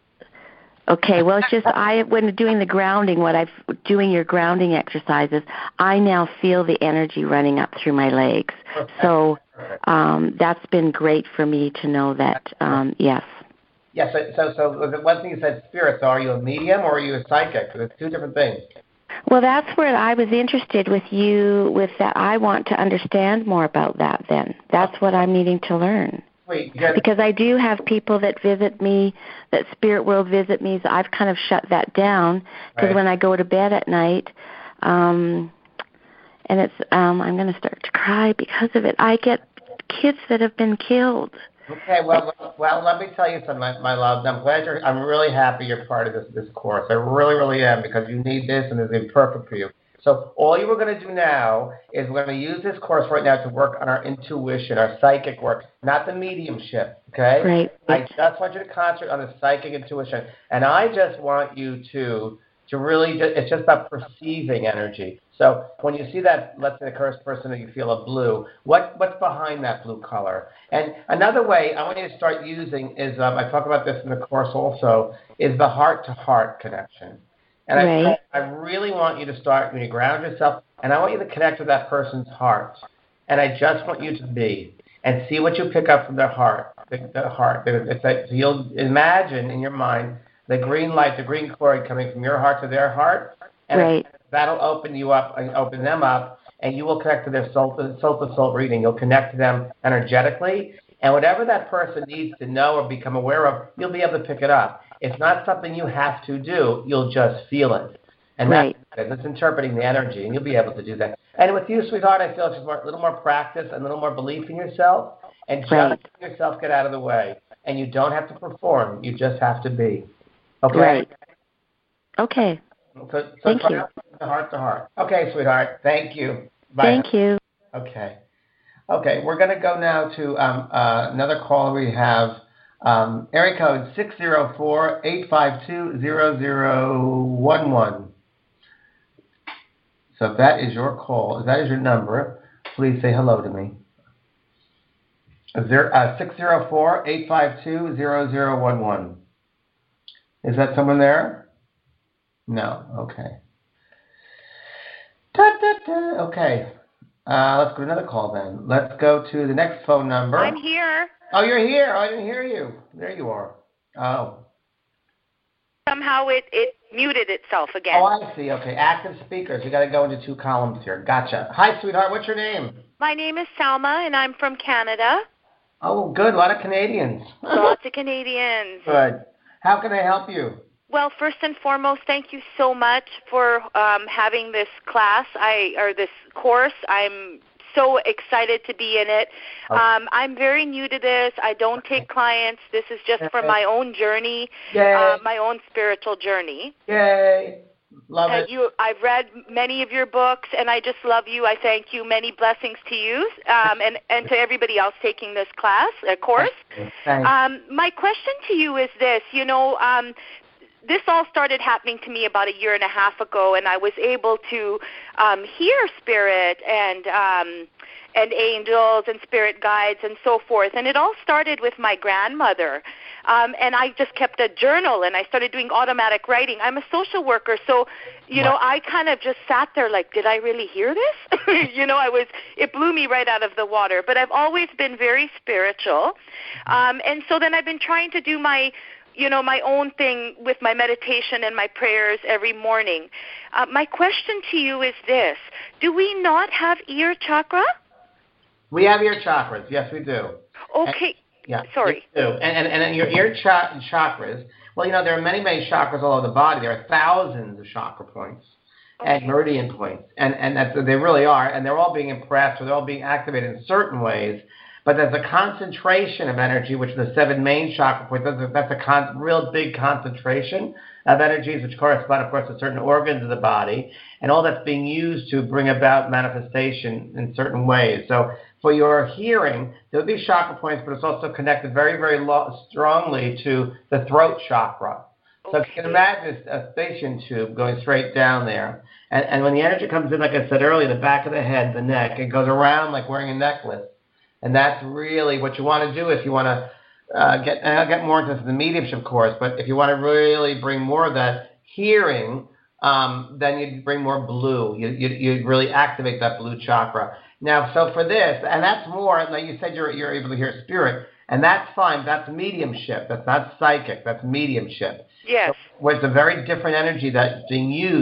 Okay, well, it's just I when doing the grounding, what I've doing your grounding exercises, I now feel the energy running up through my legs. Perfect. So um, that's been great for me to know that. Um, yes. Yes. Yeah, so, so, so the one thing you said, spirit. So, are you a medium or are you a psychic? It's two different things. Well, that's where I was interested with you, with that. I want to understand more about that then. That's what I'm needing to learn. Wait, yeah. Because I do have people that visit me, that Spirit World visit me, so I've kind of shut that down. Because Right. when I go to bed at night, um, and it's, um, I'm going to start to cry because of it, I get kids that have been killed. Okay, well, well, let me tell you something, my, my love. I'm glad you're. I'm really happy you're part of this this course. I really, really am, because you need this, and it's perfect for you. So all you were going to do now is we're going to use this course right now to work on our intuition, our psychic work, not the mediumship. Okay? Right. I just want you to concentrate on the psychic intuition, and I just want you to to really. Just, it's just about perceiving energy. So when you see that, let's say the cursed person that you feel a blue, what, what's behind that blue color? And another way I want you to start using is, um, I talk about this in the course also, is the heart-to-heart connection. And Right. I, I really want you to start, when you ground yourself, and I want you to connect with that person's heart. And I just want you to be, and see what you pick up from their heart. The, the heart. It's like, so you'll imagine in your mind the green light, the green cord coming from your heart to their heart. And Right. that'll open you up and open them up, and you will connect to their soul to soul, to soul reading. You'll connect to them energetically, and whatever that person needs to know or become aware of, you'll be able to pick it up. It's not something you have to do. You'll just feel it. And Right. that's it. It's interpreting the energy, and you'll be able to do that. And with you, sweetheart, I feel it's just more, a little more practice and a little more belief in yourself, and just Right. let yourself get out of the way. And you don't have to perform. You just have to be. Okay? Right. Okay. So, so Thank you. Heart to heart. Okay, sweetheart. Thank you. Bye. Thank you. Okay. Okay, we're going to go now to um, uh, another caller we have. Um, area code six zero four, eight five two, zero zero one one. So if that is your call, if that is your number, please say hello to me. Uh, six zero four, eight five two, zero zero one one. Is that someone there? No. Okay. Da, da, da. Okay. Uh, let's go to another call then. Let's go to the next phone number. I'm here. Oh, you're here. Oh, I didn't hear you. There you are. Oh. Somehow it, it muted itself again. Oh, I see. Okay. Active speakers. You got to go into two columns here. Gotcha. Hi, sweetheart. What's your name? My name is Salma, and I'm from Canada. Oh, good. A lot of Canadians. Lots of Canadians. Good. How can I help you? Well, first and foremost, thank you so much for um, having this class, I or this course. I'm so excited to be in it. Okay. Um, I'm very new to this. I don't take clients. This is just for my own journey, Yay. uh, my own spiritual journey. Yay. Love Uh, it. you, I've read many of your books, and I just love you. I thank you. Many blessings to you um, and, and to everybody else taking this class, uh, course. Thanks. Um, my question to you is this. You know, um, this all started happening to me about a year and a half ago, and I was able to um, hear spirit and um, and angels and spirit guides and so forth. And it all started with my grandmother. Um, and I just kept a journal, and I started doing automatic writing. I'm a social worker, so, you know, I kind of just sat there like, did I really hear this? you know, I was, it blew me right out of the water. But I've always been very spiritual. Um, and so then I've been trying to do my, you know, my own thing with my meditation and my prayers every morning. Uh, my question to you is this. Do we not have ear chakra? We have ear chakras. Yes, we do. Okay. And, yeah, Sorry. We do. And, and, and your ear cha- chakras, well, you know, there are many, many chakras all over the body. There are thousands of chakra points okay. and meridian points. And, and that's, they really are. And they're all being impressed, or they're all being activated in certain ways. But there's a concentration of energy, which are the seven main chakra points. That's a, that's a con- real big concentration of energies, which correspond, of course, to certain organs of the body, and all that's being used to bring about manifestation in certain ways. So for your hearing, there'll be chakra points, but it's also connected very, very lo- strongly to the throat chakra. So okay. if you can imagine a station tube going straight down there, and, and when the energy comes in, like I said earlier, the back of the head, the neck, it goes around like wearing a necklace. And that's really what you want to do if you want to uh, get, and I'll get more into the mediumship course, but if you want to really bring more of that hearing, um, then you'd bring more blue. You, you, you'd really activate that blue chakra. Now, so for this, and that's more, like you said, you're, you're able to hear spirit, and that's fine. That's mediumship. That's not psychic. That's mediumship. Yes. So, where it's a very different energy that's being used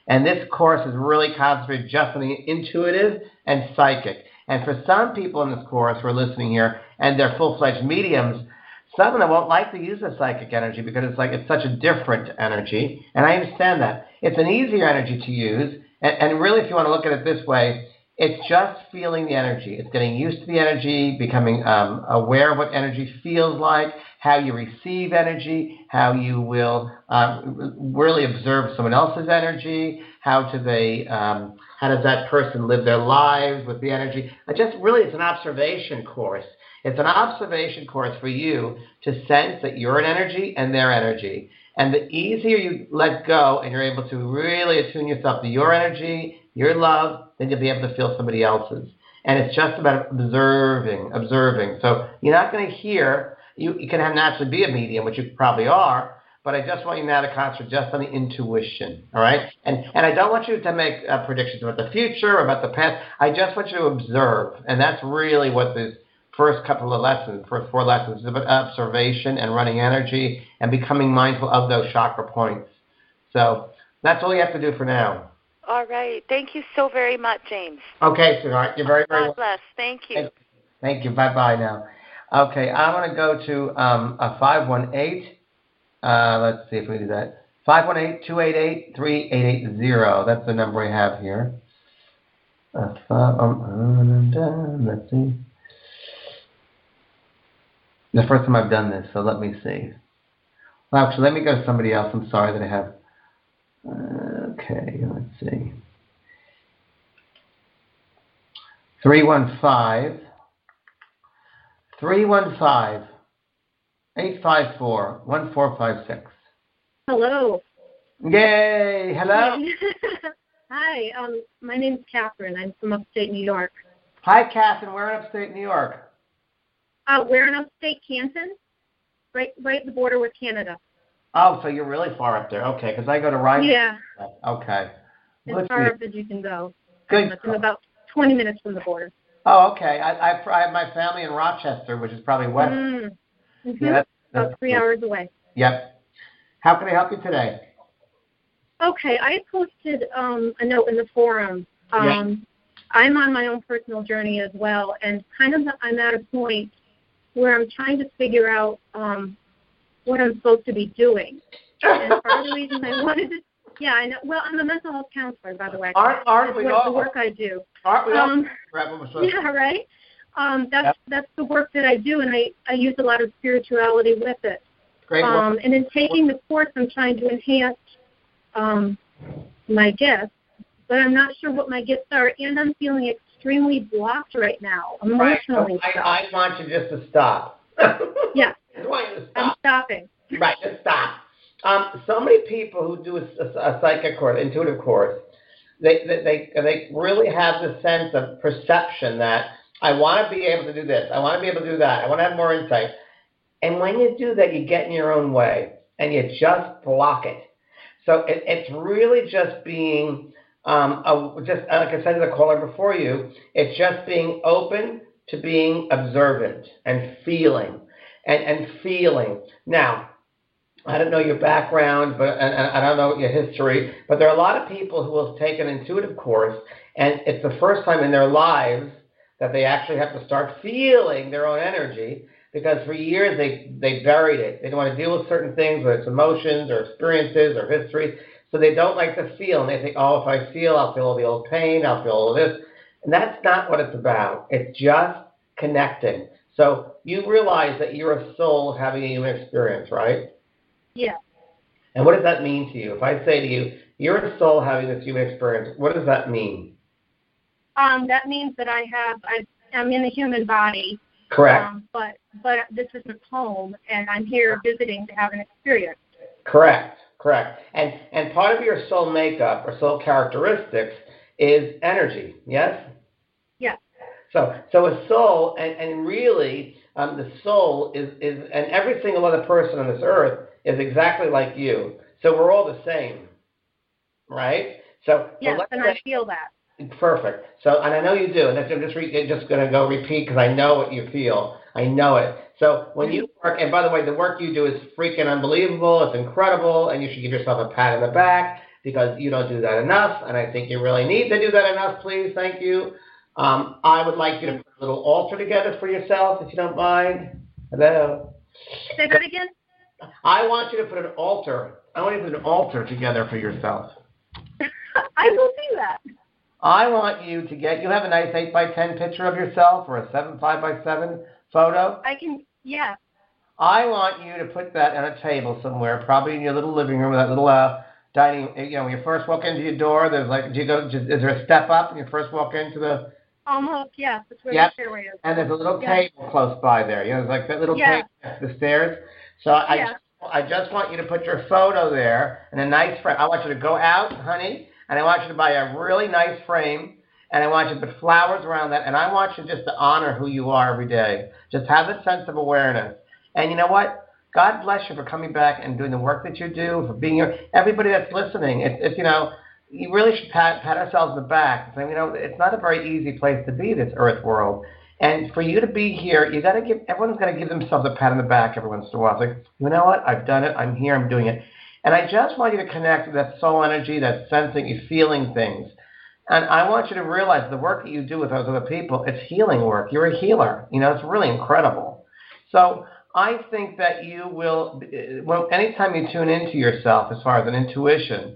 And this course is really concentrated just on the intuitive and psychic. And for some people in this course who are listening here, and they're full-fledged mediums, some of them won't like to use the psychic energy because it's like it's such a different energy. And I understand that. It's an easier energy to use. And, and really, if you want to look at it this way, it's just feeling the energy. It's getting used to the energy, becoming um, aware of what energy feels like, how you receive energy, how you will um, really observe someone else's energy, how do they, um, how does that person live their lives with the energy. It just really, it's an observation course. It's an observation course for you to sense that you're an energy and their energy. And the easier you let go and you're able to really attune yourself to your energy, your love, then you'll be able to feel somebody else's. And it's just about observing, observing. So you're not going to hear, you, you can have naturally be a medium, which you probably are, but I just want you now to concentrate just on the intuition, all right? And and I don't want you to make uh, predictions about the future or about the past. I just want you to observe. And that's really what this first couple of lessons, first four lessons, is about observation and running energy and becoming mindful of those chakra points. So that's all you have to do for now. All right. Thank you so very much, James. Okay, sweetheart. You're very, very God welcome. bless. Thank you. Thank, thank you. Bye-bye now. Okay, I want to go to um, a five one eight. Uh, let's see if we do that. five one eight, two eight eight, three eight eight zero. That's the number we have here. Uh, five, um, uh, let's see. The first time I've done this, so let me see. Well, actually, let me go to somebody else. I'm sorry that I have. Uh, okay, let's see. three one five, three one five, eight five four, one four five six. Hello. Yay! Hello. Hi. Um, my name's Catherine. I'm from upstate New York. Hi, Catherine. We're in upstate New York. Uh, we're in upstate Canton, right, right at the border with Canada. Oh, so you're really far up there. Okay, because I go to Ryan. Yeah. Okay. As Let's far see. up as you can go. Good. I'm about twenty minutes from the border. Oh, okay. I, I, I have my family in Rochester, which is probably west. Mm. Mm-hmm. Yeah, that's, that's about three cool. hours away. Yep. How can I help you today? Okay, I posted um, a note in the forum. Um, Yeah. I'm on my own personal journey as well, and kind of I'm at a point where I'm trying to figure out um, what I'm supposed to be doing. And part of the reason I wanted to, yeah, I know. Well, I'm a mental health counselor, by the way. Aren't, aren't That's we what, all? the work I do. Aren't we all? Um, Right, what we're supposed to- yeah, right. Um, that's Yep. that's the work that I do, and I, I use a lot of spirituality with it. Great work. Um, and in taking the course, I'm trying to enhance um, my gifts, but I'm not sure what my gifts are, and I'm feeling extremely blocked right now, emotionally. Right. So I, I want you just to stop. Yeah. I want you to I'm stop. stopping. Right, just stop. Um, so many people who do a, a, a psychic course, intuitive course, they, they they they really have the sense of perception that I want to be able to do this, I want to be able to do that, I want to have more insight. And when you do that, you get in your own way, and you just block it. So it, it's really just being, um, a, just like I said to the caller before you, it's just being open to being observant and feeling, and, and feeling. Now, I don't know your background, but and, and I don't know your history, but there are a lot of people who will take an intuitive course, and it's the first time in their lives that they actually have to start feeling their own energy, because for years they, they buried it. They don't want to deal with certain things, whether it's emotions or experiences or histories, so they don't like to feel, and they think, oh, if I feel, I'll feel all the old pain, I'll feel all of this. And that's not what it's about. It's just connecting. So you realize that you're a soul having a human experience, right? Yeah. And what does that mean to you? If I say to you, you're a soul having this human experience, what does that mean? Um, that means that I have, I, I'm in the human body. Correct. Um, but but this isn't home, and I'm here visiting to have an experience. Correct. Correct. And and part of your soul makeup or soul characteristics is energy. Yes. Yeah. So so a soul, and and really, um, the soul is is, and every single other person on this earth is exactly like you. So we're all the same, right? So Yes, so let's and say, I feel that. perfect. So, and I know you do, and I'm just re- just going to go repeat because I know what you feel. I know it. So when you work, and by the way, the work you do is freaking unbelievable. It's incredible, and you should give yourself a pat on the back because you don't do that enough, and I think you really need to do that enough, please. Thank you. Um, I would like you to put a little altar together for yourself, if you don't mind. Hello? Say that again? I want you to put an altar. I want you to put an altar together for yourself. I will do that. I want you to get, you have a nice eight by ten picture of yourself or a seven five by seven photo? I can, yeah. I want you to put that on a table somewhere, probably in your little living room, that little uh, dining, you know, when you first walk into your door, there's like, do you go, is there a step up when you first walk into the... Almost, yeah. That's where yep. the stairway is. And there's a little yeah. table close by there. You know, there's like that little yeah. table next to the stairs. So I, yeah. I just want you to put your photo there in a nice frame. I want you to go out, honey, and I want you to buy a really nice frame, and I want you to put flowers around that, and I want you just to honor who you are every day. Just have that sense of awareness. And you know what? God bless you for coming back and doing the work that you do, for being here. Everybody that's listening, it's, it's you know, you really should pat, pat ourselves on the back and say, you know, it's not a very easy place to be, this earth world. And for you to be here, you got to give, everyone's got to give themselves a pat on the back every once in a while. It's like, you know what? I've done it. I'm here. I'm doing it. And I just want you to connect with that soul energy, that sensing, you feeling things. And I want you to realize the work that you do with those other people, it's healing work. You're a healer. You know, it's really incredible. So I think that you will, well, anytime you tune into yourself as far as an intuition,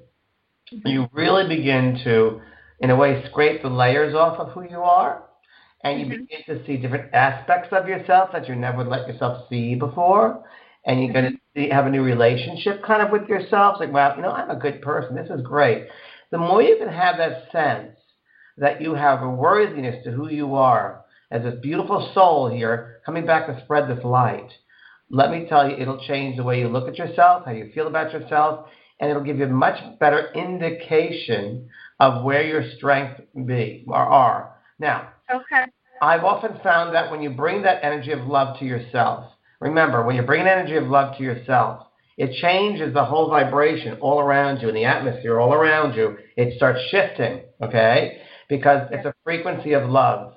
you really begin to, in a way, scrape the layers off of who you are, and you mm-hmm. begin to see different aspects of yourself that you never let yourself see before, and you're mm-hmm. going to see, have a new relationship kind of with yourself. It's like, wow, you know, I'm a good person. This is great. The more you can have that sense that you have a worthiness to who you are as this beautiful soul here coming back to spread this light, let me tell you, it'll change the way you look at yourself, how you feel about yourself, and it'll give you a much better indication of where your strengths be or are. Now, okay. I've often found that when you bring that energy of love to yourself, remember, when you bring an energy of love to yourself, it changes the whole vibration all around you and the atmosphere all around you. It starts shifting, okay, because it's a frequency of love.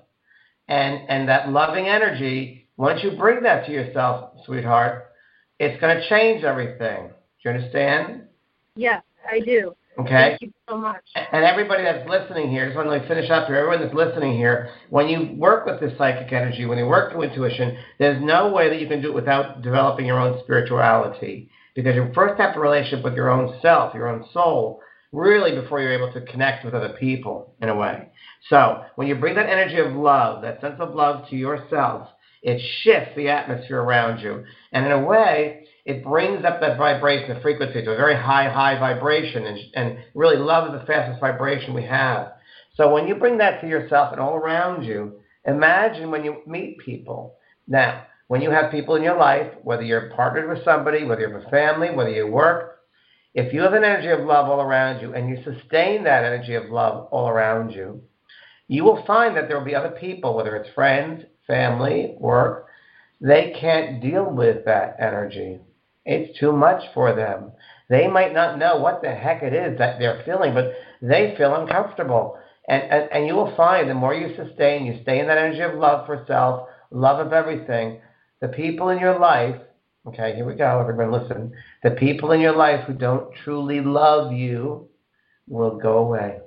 And, and that loving energy, once you bring that to yourself, sweetheart, it's going to change everything. Do you understand? Yes, I do. Okay. Thank you so much. And everybody that's listening here, just want to finish up here, everyone that's listening here, when you work with this psychic energy, when you work through intuition, there's no way that you can do it without developing your own spirituality. Because you first have a relationship with your own self, your own soul, really before you're able to connect with other people, in a way. So when you bring that energy of love, that sense of love to yourself, it shifts the atmosphere around you. And in a way, it brings up that vibration, the frequency, to a very high, high vibration. And, and really, love is the fastest vibration we have. So when you bring that to yourself and all around you, imagine when you meet people. Now, when you have people in your life, whether you're partnered with somebody, whether you have a family, whether you work, if you have an energy of love all around you and you sustain that energy of love all around you, you will find that there will be other people, whether it's friends, family, work, they can't deal with that energy. It's too much for them. They might not know what the heck it is that they're feeling, but they feel uncomfortable. And, and, and you will find the more you sustain, you stay in that energy of love for self, love of everything, the people in your life, okay, here we go, everyone listen, the people in your life who don't truly love you will go away.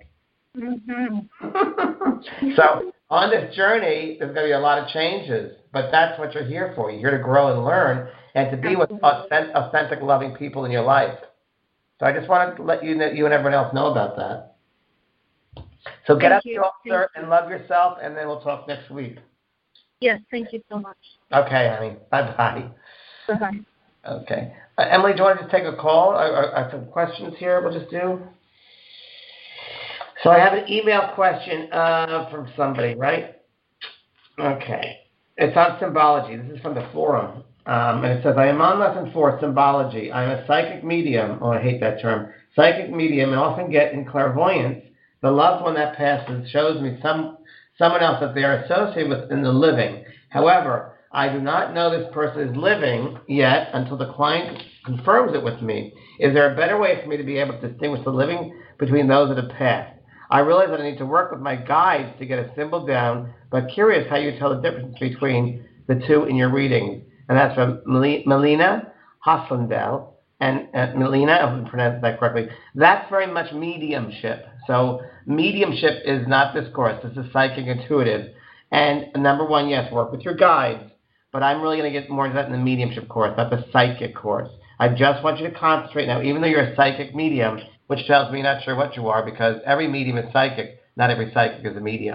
Mm-hmm. So on this journey, there's going to be a lot of changes, but that's what you're here for. You're here to grow and learn and to be with authentic, authentic loving people in your life. So I just wanted to let you, you and everyone else know about that. So get up to your altar and love yourself, and then we'll talk next week. Yes, thank you so much. Okay, honey. Bye-bye. Bye-bye. Okay. Uh, Emily, do you want to just take a call? I, I, I have some questions here we'll just do. So I have an email question uh, from somebody, right? Okay. It's on symbology. This is from the forum. Um, and it says, I am on lesson four, symbology. I'm a psychic medium. Oh, I hate that term. Psychic medium, and often get in clairvoyance. The loved one that passes shows me some someone else that they are associated with in the living. However, I do not know this person is living yet until the client confirms it with me. Is there a better way for me to be able to distinguish the living between those that have passed? I realize that I need to work with my guides to get a symbol down, but curious how you tell the difference between the two in your readings. And that's from Melina Hoslendale. and uh, Melina, if I pronounced that correctly, that's very much mediumship. So mediumship is not this course. This is psychic intuitive. And number one, yes, work with your guides. But I'm really going to get more into that in the mediumship course, not the psychic course. I just want you to concentrate now, even though you're a psychic medium, which tells me you're not sure what you are, because every medium is psychic. Not every psychic is a medium.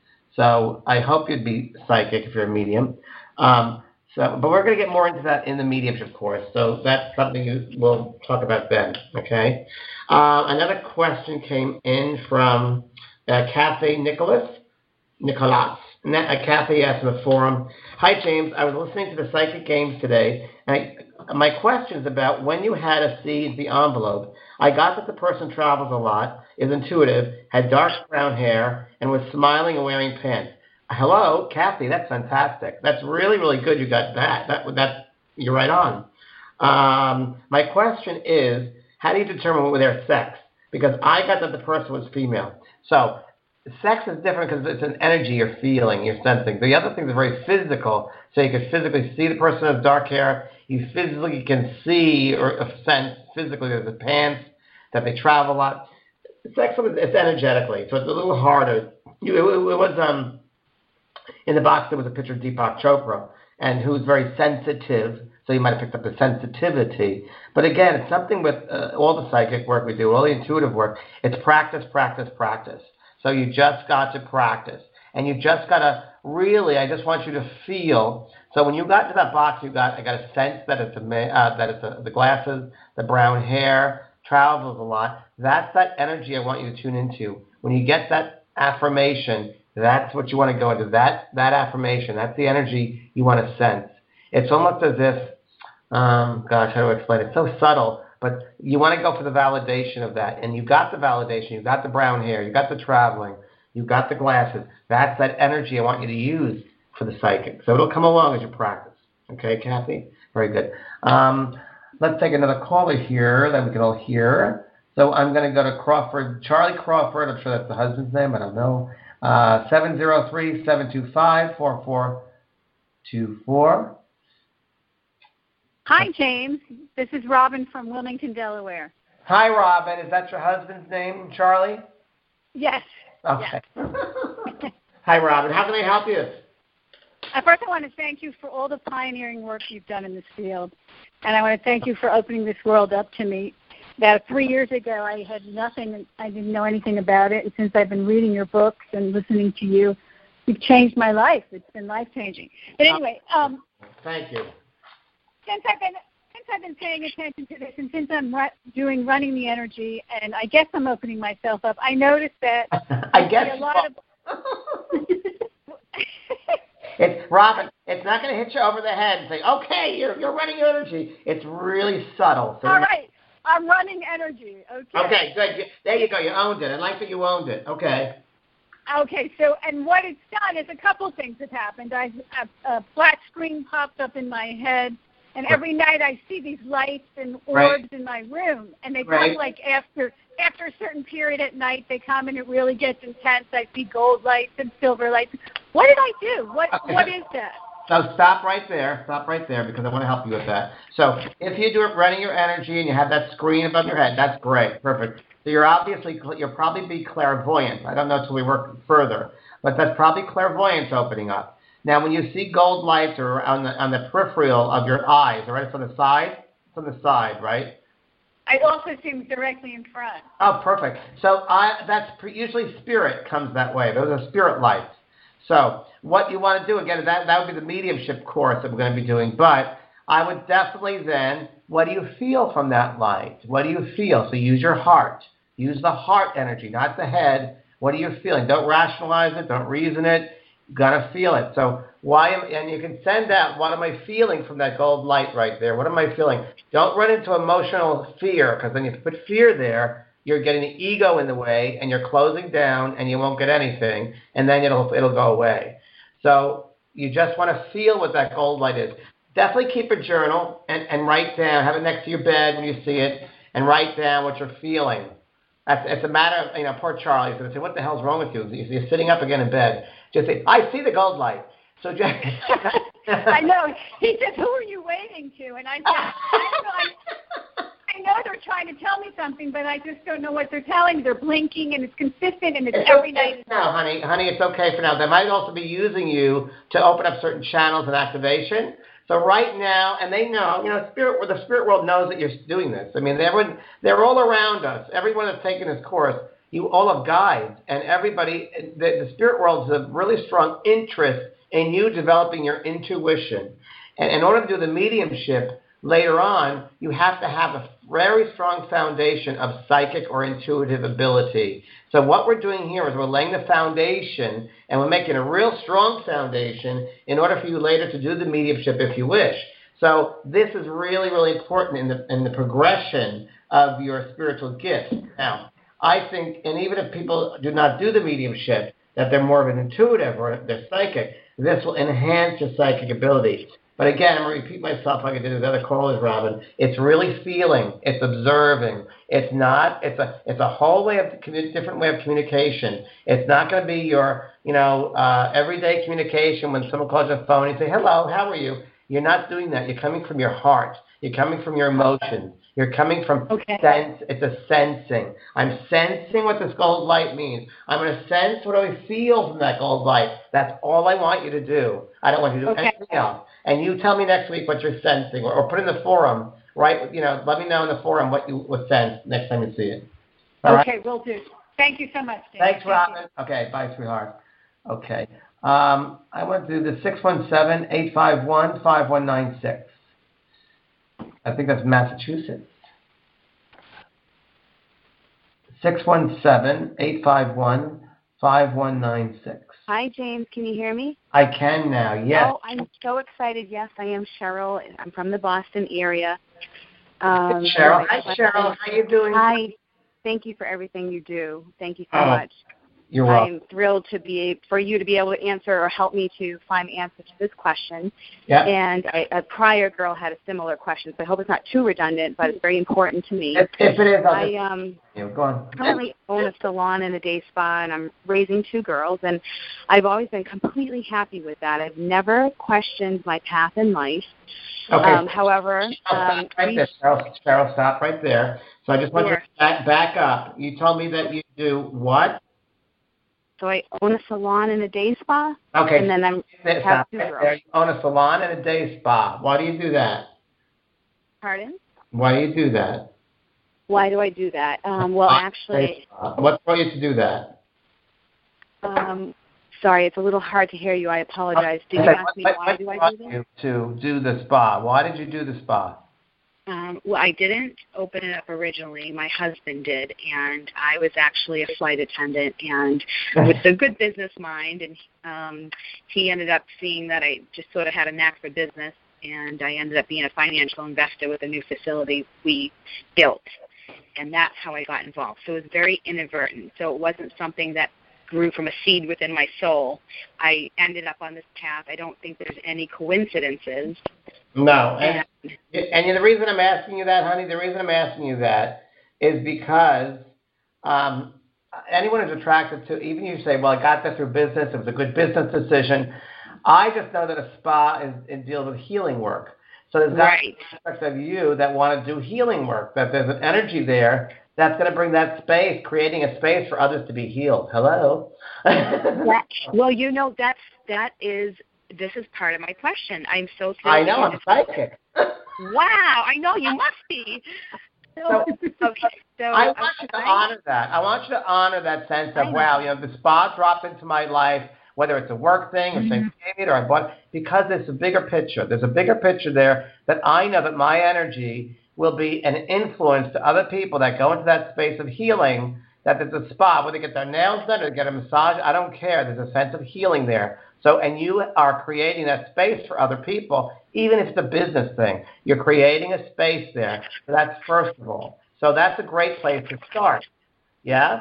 So I hope you'd be psychic if you're a medium. Um, so, but we're going to get more into that in the mediumship course. So that's something you, we'll talk about then, okay? Uh, another question came in from uh, Kathy Nicholas. Nicholas. Uh, Kathy asked in the forum, "Hi, James. I was listening to the Psychic Games today, and I, my question is about when you had a seed in the envelope. I got that the person travels a lot, is intuitive, had dark brown hair, and was smiling and wearing pants." Hello, Kathy. That's fantastic. That's really, really good. You got that. That that you're right on. Um, my question is, how do you determine what their sex? Because I got that the person was female. So sex is different because it's an energy you're feeling, you're sensing. The other thing is very physical, so you can physically see the person has dark hair. You physically can see or sense physically there's the pants, that they travel a lot. Sex is it's energetically, so it's a little harder. You, it, it was um in the box there was a picture of Deepak Chopra, and who's very sensitive. So you might have picked up the sensitivity. But again, it's something with uh, all the psychic work we do, all the intuitive work. It's practice, practice, practice. So you just got to practice. And you just got to really, I just want you to feel. So when you got to that box, you got, I got a sense that it's, a, uh, that it's a, the glasses, the brown hair, travels a lot. That's that energy I want you to tune into. When you get that affirmation, that's what you want to go into. That, that affirmation, that's the energy you want to sense. It's almost as if, um, gosh, how do I explain it? It's so subtle. But you want to go for the validation of that. And you got the validation. You got the brown hair. You got the traveling. You got the glasses. That's that energy I want you to use for the psychic. So it'll come along as you practice. Okay, Kathy? Very good. Um, let's take another caller here that we can all hear. So I'm going to go to Crawford. Charlie Crawford. I'm sure that's the husband's name. I don't know. Uh, seven zero three, seven two five, four four two four. Hi, James. This is Robin from Wilmington, Delaware. Hi, Robin. Is that your husband's name, Charlie? Yes. Okay. Yes. Hi, Robin. How can I help you? Uh, first, I want to thank you for all the pioneering work you've done in this field. And I want to thank you for opening this world up to me. About three years ago, I had nothing. I didn't know anything about it. And since I've been reading your books and listening to you, you've changed my life. It's been life-changing. But anyway. Um, thank you. Since I've been since I've been paying attention to this, and since I'm ru- doing running the energy, and I guess I'm opening myself up, I noticed that I guess a lot of it's Robin. It's not going to hit you over the head and say, "Okay, you're you're running your energy." It's really subtle. So all right, I'm running energy. Okay. Okay, good. You, there you go. You owned it. I like that you owned it. Okay. Okay, so, and what it's done is a couple things have happened. I a, a flat screen popped up in my head. And every night I see these lights and orbs right. in my room, and they right. come like after after a certain period at night. They come and it really gets intense. I see gold lights and silver lights. What did I do? What okay. What is that? So stop right there. Stop right there because I want to help you with that. So if you do it running your energy and you have that screen above your head, that's great, perfect. So you're obviously you'll probably be clairvoyant. I don't know until we work further, but that's probably clairvoyance opening up. Now, when you see gold lights or on the on the peripheral of your eyes, right, it's on the side, it's on the side, right? I also see them directly in front. Oh, perfect. So I that's usually spirit comes that way. Those are spirit lights. So what you want to do again, that that would be the mediumship course that we're going to be doing. But I would definitely then, what do you feel from that light? What do you feel? So use your heart. Use the heart energy, not the head. What are you feeling? Don't rationalize it. Don't reason it. You gotta feel it. So why am, and you can send out, what am I feeling from that gold light right there? What am I feeling? Don't run into emotional fear, because then if you put fear there, you're getting the ego in the way, and you're closing down, and you won't get anything, and then it'll it'll go away. So you just want to feel what that gold light is. Definitely keep a journal and, and write down. Have it next to your bed when you see it, and write down what you're feeling. That's, it's a matter of, you know, poor Charlie's going to say, what the hell's wrong with you? You're sitting up again in bed. Just say, I see the gold light. So just I know. He said, who are you waiting to? And I said, I don't know. know they're trying to tell me something, but I just don't know what they're telling me. They're blinking, and it's consistent, and it's, it's every okay night. No, honey, honey, it's okay for now. They might also be using you to open up certain channels and activation. So right now, and they know, you know, spirit, the spirit world knows that you're doing this. I mean, they're they're all around us. Everyone that's taken this course, you all have guides, and everybody. The, the spirit world has a really strong interest in you developing your intuition. And in order to do the mediumship later on, you have to have a very strong foundation of psychic or intuitive ability. So what we're doing here is we're laying the foundation, and we're making a real strong foundation in order for you later to do the mediumship if you wish. So this is really, really important in the in the progression of your spiritual gifts. Now, I think, and even if people do not do the mediumship, that they're more of an intuitive or they're psychic, this will enhance your psychic ability. But again, I'm going to repeat myself like I did with other callers, Robin. It's really feeling. It's observing. It's not. It's a. It's a whole way of different way of communication. It's not going to be your, you know, uh, everyday communication when someone calls your phone and you say, "Hello, how are you?" You're not doing that. You're coming from your heart. You're coming from your emotions. You're coming from okay. sense. It's a sensing. I'm sensing what this gold light means. I'm going to sense what do I feel from that gold light. That's all I want you to do. I don't want you to do okay. anything else. And you tell me next week what you're sensing, or, or put in the forum, right? You know, let me know in the forum what you would sense next time you see it. All okay, right? Will do. Thank you so much, Dave. Thanks, Thank Robin. You. Okay, bye, sweetheart. Okay. Um, I want to do the six one seven, eight five one, five one nine six. I think that's Massachusetts. six one seven, eight five one, five one nine six. Hi, James. Can you hear me? I can now, yes. Oh, I'm so excited. Yes, I am Cheryl. I'm from the Boston area. Um, Cheryl. Hi, Cheryl. How you doing? Hi. Thank you for everything you do. Thank you so oh, much. You're welcome. I'm thrilled to be for you to be able to answer or help me to find the answer to this question. Yeah. And I, a prior girl had a similar question, so I hope it's not too redundant, but it's very important to me. If, if it is, I'll I just, um, you know, go on. currently own a salon and a day spa, and I'm raising two girls, and I've always been completely happy with that. I've never questioned my path in life. Okay. Um, however, um, stop right there. Cheryl, Cheryl, stop right there. So I just want sure. you to back, back up. You told me that you do what? So I own a salon and a day spa. Okay. And then I'm Stop have two right girls. there. You own a salon and a day spa. Why do you do that? Pardon? Why do you do that? Why do I do that? Um, well, actually, what brought you to do that? Um, sorry, it's a little hard to hear you. I apologize. Did you ask me what, why what do I brought do that? you to do the spa? Why did you do the spa? Um, well, I didn't open it up originally. My husband did, and I was actually a flight attendant, and with a good business mind, and um, he ended up seeing that I just sort of had a knack for business, and I ended up being a financial investor with a new facility we built, and that's how I got involved. So it was very inadvertent. So it wasn't something that grew from a seed within my soul. I ended up on this path. I don't think there's any coincidences. No, and, and the reason I'm asking you that, honey, the reason I'm asking you that is because um, anyone who's attracted to, even you say, well, I got that through business, it was a good business decision. I just know that a spa is, it deals with healing work. So there's right. aspects of you that want to do healing work, that there's an energy there that's going to bring that space, creating a space for others to be healed. Hello? that, well, you know, that's, that is... This is part of my question. I'm so thrilled. I know, I'm psychic. Wow, I know, you must be. So, okay, so I want you to I, honor that. I want you to honor that sense of, wow, you know, the spa dropped into my life, whether it's a work thing or mm-hmm. Saint David or I bought, because there's a bigger picture. There's a bigger picture there that I know that my energy will be an influence to other people that go into that space of healing, that there's a spa, whether they get their nails done or they get a massage, I don't care. There's a sense of healing there. So, and you are creating that space for other people, even if it's a business thing. You're creating a space there. So that's first of all. So that's a great place to start. Yeah?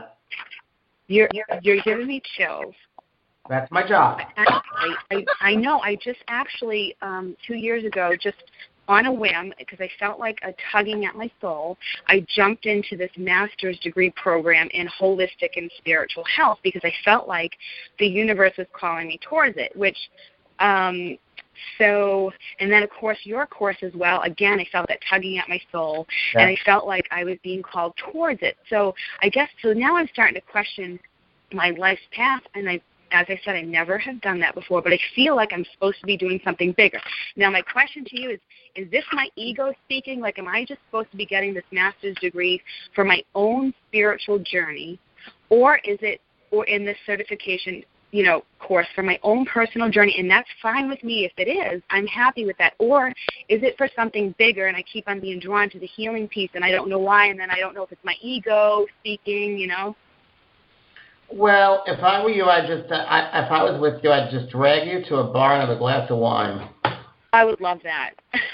You're you're giving me chills. That's my job. I, I, I know. I just actually, um, two years ago, just on a whim, because I felt like a tugging at my soul, I jumped into this master's degree program in holistic and spiritual health because I felt like the universe was calling me towards it, which um, So, and then, of course, your course as well. Again, I felt that tugging at my soul, yeah. and I felt like I was being called towards it. So I guess, so now I'm starting to question my life's path, and I, as I said, I never have done that before, but I feel like I'm supposed to be doing something bigger. Now, my question to you is, is this my ego speaking? Like, am I just supposed to be getting this master's degree for my own spiritual journey, or is it, or in this certification, you know, course for my own personal journey? And that's fine with me. If it is, I'm happy with that. Or is it for something bigger, and I keep on being drawn to the healing piece, and I don't know why, and then I don't know if it's my ego speaking, you know? Well, if I were you, I'd just, uh, I, if I was with you, I'd just drag you to a bar and have a glass of wine. I would love that.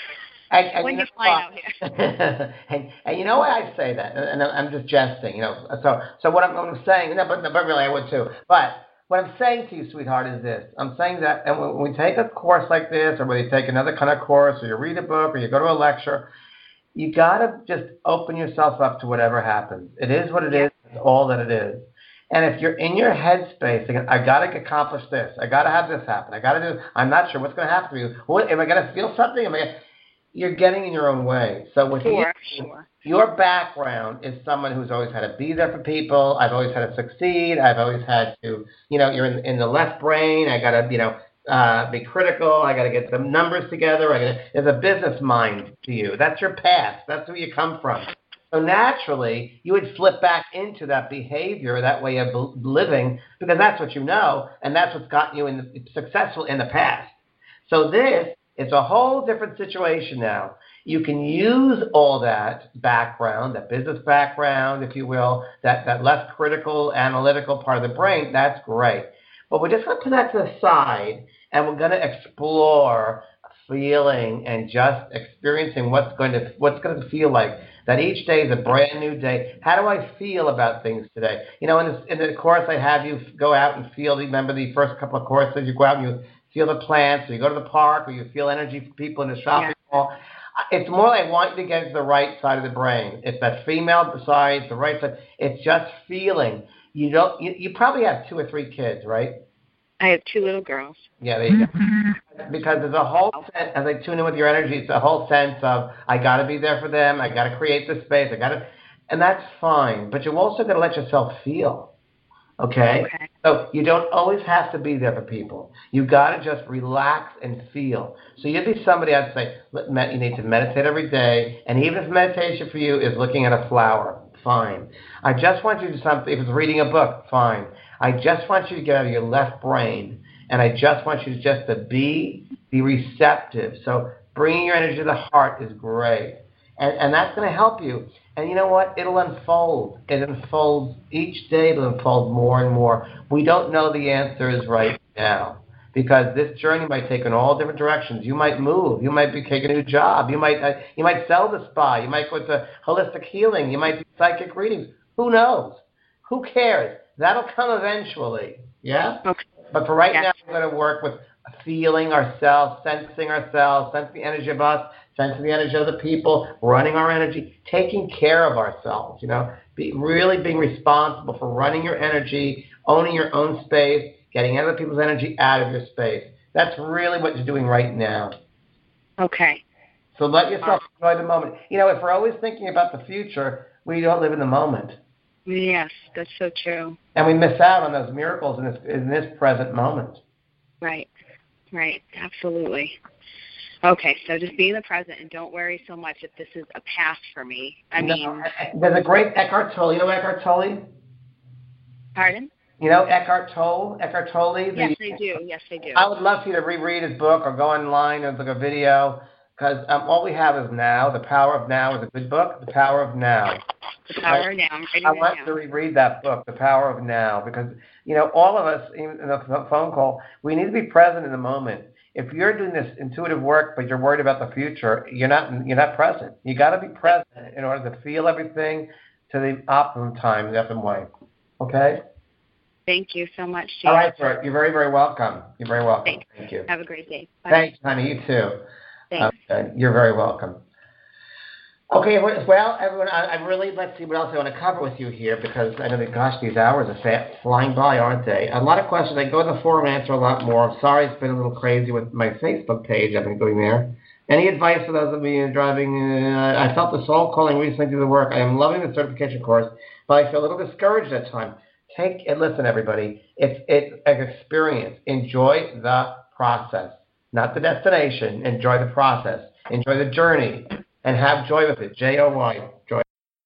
I, I, when you you're flying out here. and, and you know why I say that? And I'm just jesting, you know. So, so what I'm, what I'm saying, no, but, but really I would too. But what I'm saying to you, sweetheart, is this. I'm saying that, and when we take a course like this, or when you take another kind of course, or you read a book, or you go to a lecture, you got to just open yourself up to whatever happens. It is what it is. It's all that it is. And if you're in your headspace, thinking, I got to accomplish this, I got to have this happen, I got to do this, I'm not sure what's going to happen to me. What, am I going to feel something? Am I gonna, you're getting in your own way. So with sure, you, sure. your background is someone who's always had to be there for people. I've always had to succeed. I've always had to, you know, you're in, in the left brain. I got to, you know, uh, be critical. I got to get the numbers together. I gotta, there's a business mind to you. That's your past. That's where you come from. So naturally, you would slip back into that behavior, that way of living, because that's what you know, and that's what's gotten you in the, successful in the past. So this, it's a whole different situation now. You can use all that background, that business background, if you will, that, that less critical, analytical part of the brain, that's great. But we're just going to put that to the side, and we're going to explore feeling and just experiencing what's going to what's going to feel like. That each day is a brand new day. How do I feel about things today? You know, in, this, in the course I have you go out and feel, remember the first couple of courses, you go out and you feel the plants, or you go to the park, or you feel energy from people in the shopping yeah. mall. It's more like I want you to get to the right side of the brain. It's that female side, the right side. It's just feeling. You don't. You, you probably have two or three kids, right? I have two little girls. Yeah, there you go. Because there's a whole sense, as I tune in with your energy, it's a whole sense of, I got to be there for them, I got to create this space, I got to, and that's fine. But you also got to let yourself feel, okay? okay? So you don't always have to be there for people. You got to just relax and feel. So you'd be somebody, I'd say, you need to meditate every day, and even if meditation for you is looking at a flower, fine. I just want you to do something, if it's reading a book, fine. I just want you to get out of your left brain, and I just want you to just to be, be receptive. So bringing your energy to the heart is great, and, and that's going to help you. And you know what? It'll unfold. It unfolds each day. It'll unfold more and more. We don't know the answers right now, because this journey might take in all different directions. You might move. You might be taking a new job. You might uh, you might sell the spa. You might go to holistic healing. You might do psychic readings. Who knows? Who cares? That'll come eventually, yeah? Okay. But for right yeah. now, we're going to work with feeling ourselves, sensing ourselves, sensing the energy of us, sensing the energy of the people, running our energy, taking care of ourselves, you know? Be, really being responsible for running your energy, owning your own space, getting other people's energy out of your space. That's really what you're doing right now. Okay. So let yourself enjoy the moment. You know, if we're always thinking about the future, we don't live in the moment. Yes, that's so true. And we miss out on those miracles in this in this present moment. Right, right, absolutely. Okay, so just be in the present and don't worry so much if this is a path for me. I no, mean, there's a great Eckhart Tolle. You know Eckhart Tolle? Pardon? You know Eckhart Tolle? Eckhart Tolle? Yes, the, I do. Yes, I do. I would love for you to reread his book or go online and look at a video, because um, all we have is now. The Power of Now is a good book. The Power of Now. The Power of Now. I'm writing I it want down. to reread that book, The Power of Now, because, you know, all of us, even in the phone call, we need to be present in the moment. If you're doing this intuitive work, but you're worried about the future, you're not you're not present. You got to be present in order to feel everything to the optimum time, the optimum way. Okay? Thank you so much, James. All right, sir. You're very, very welcome. You're very welcome. Thanks. Thank you. Have a great day. Bye. Thanks, honey. You too. Thanks. Okay. You're very welcome. Okay, well, everyone, I, I really, let's see what else I want to cover with you here, because I know that, gosh, these hours are fat, flying by, aren't they? A lot of questions. I go to the forum and answer a lot more. I'm sorry it's been a little crazy with my Facebook page. I've been going there. Any advice for those of me driving? Uh, I felt the soul calling recently to the work. I am loving the certification course, but I feel a little discouraged at times. Take and listen, everybody. It's, it's an experience. Enjoy the process, not the destination. Enjoy the process. Enjoy the journey. And have joy with it. J O Y. Joy.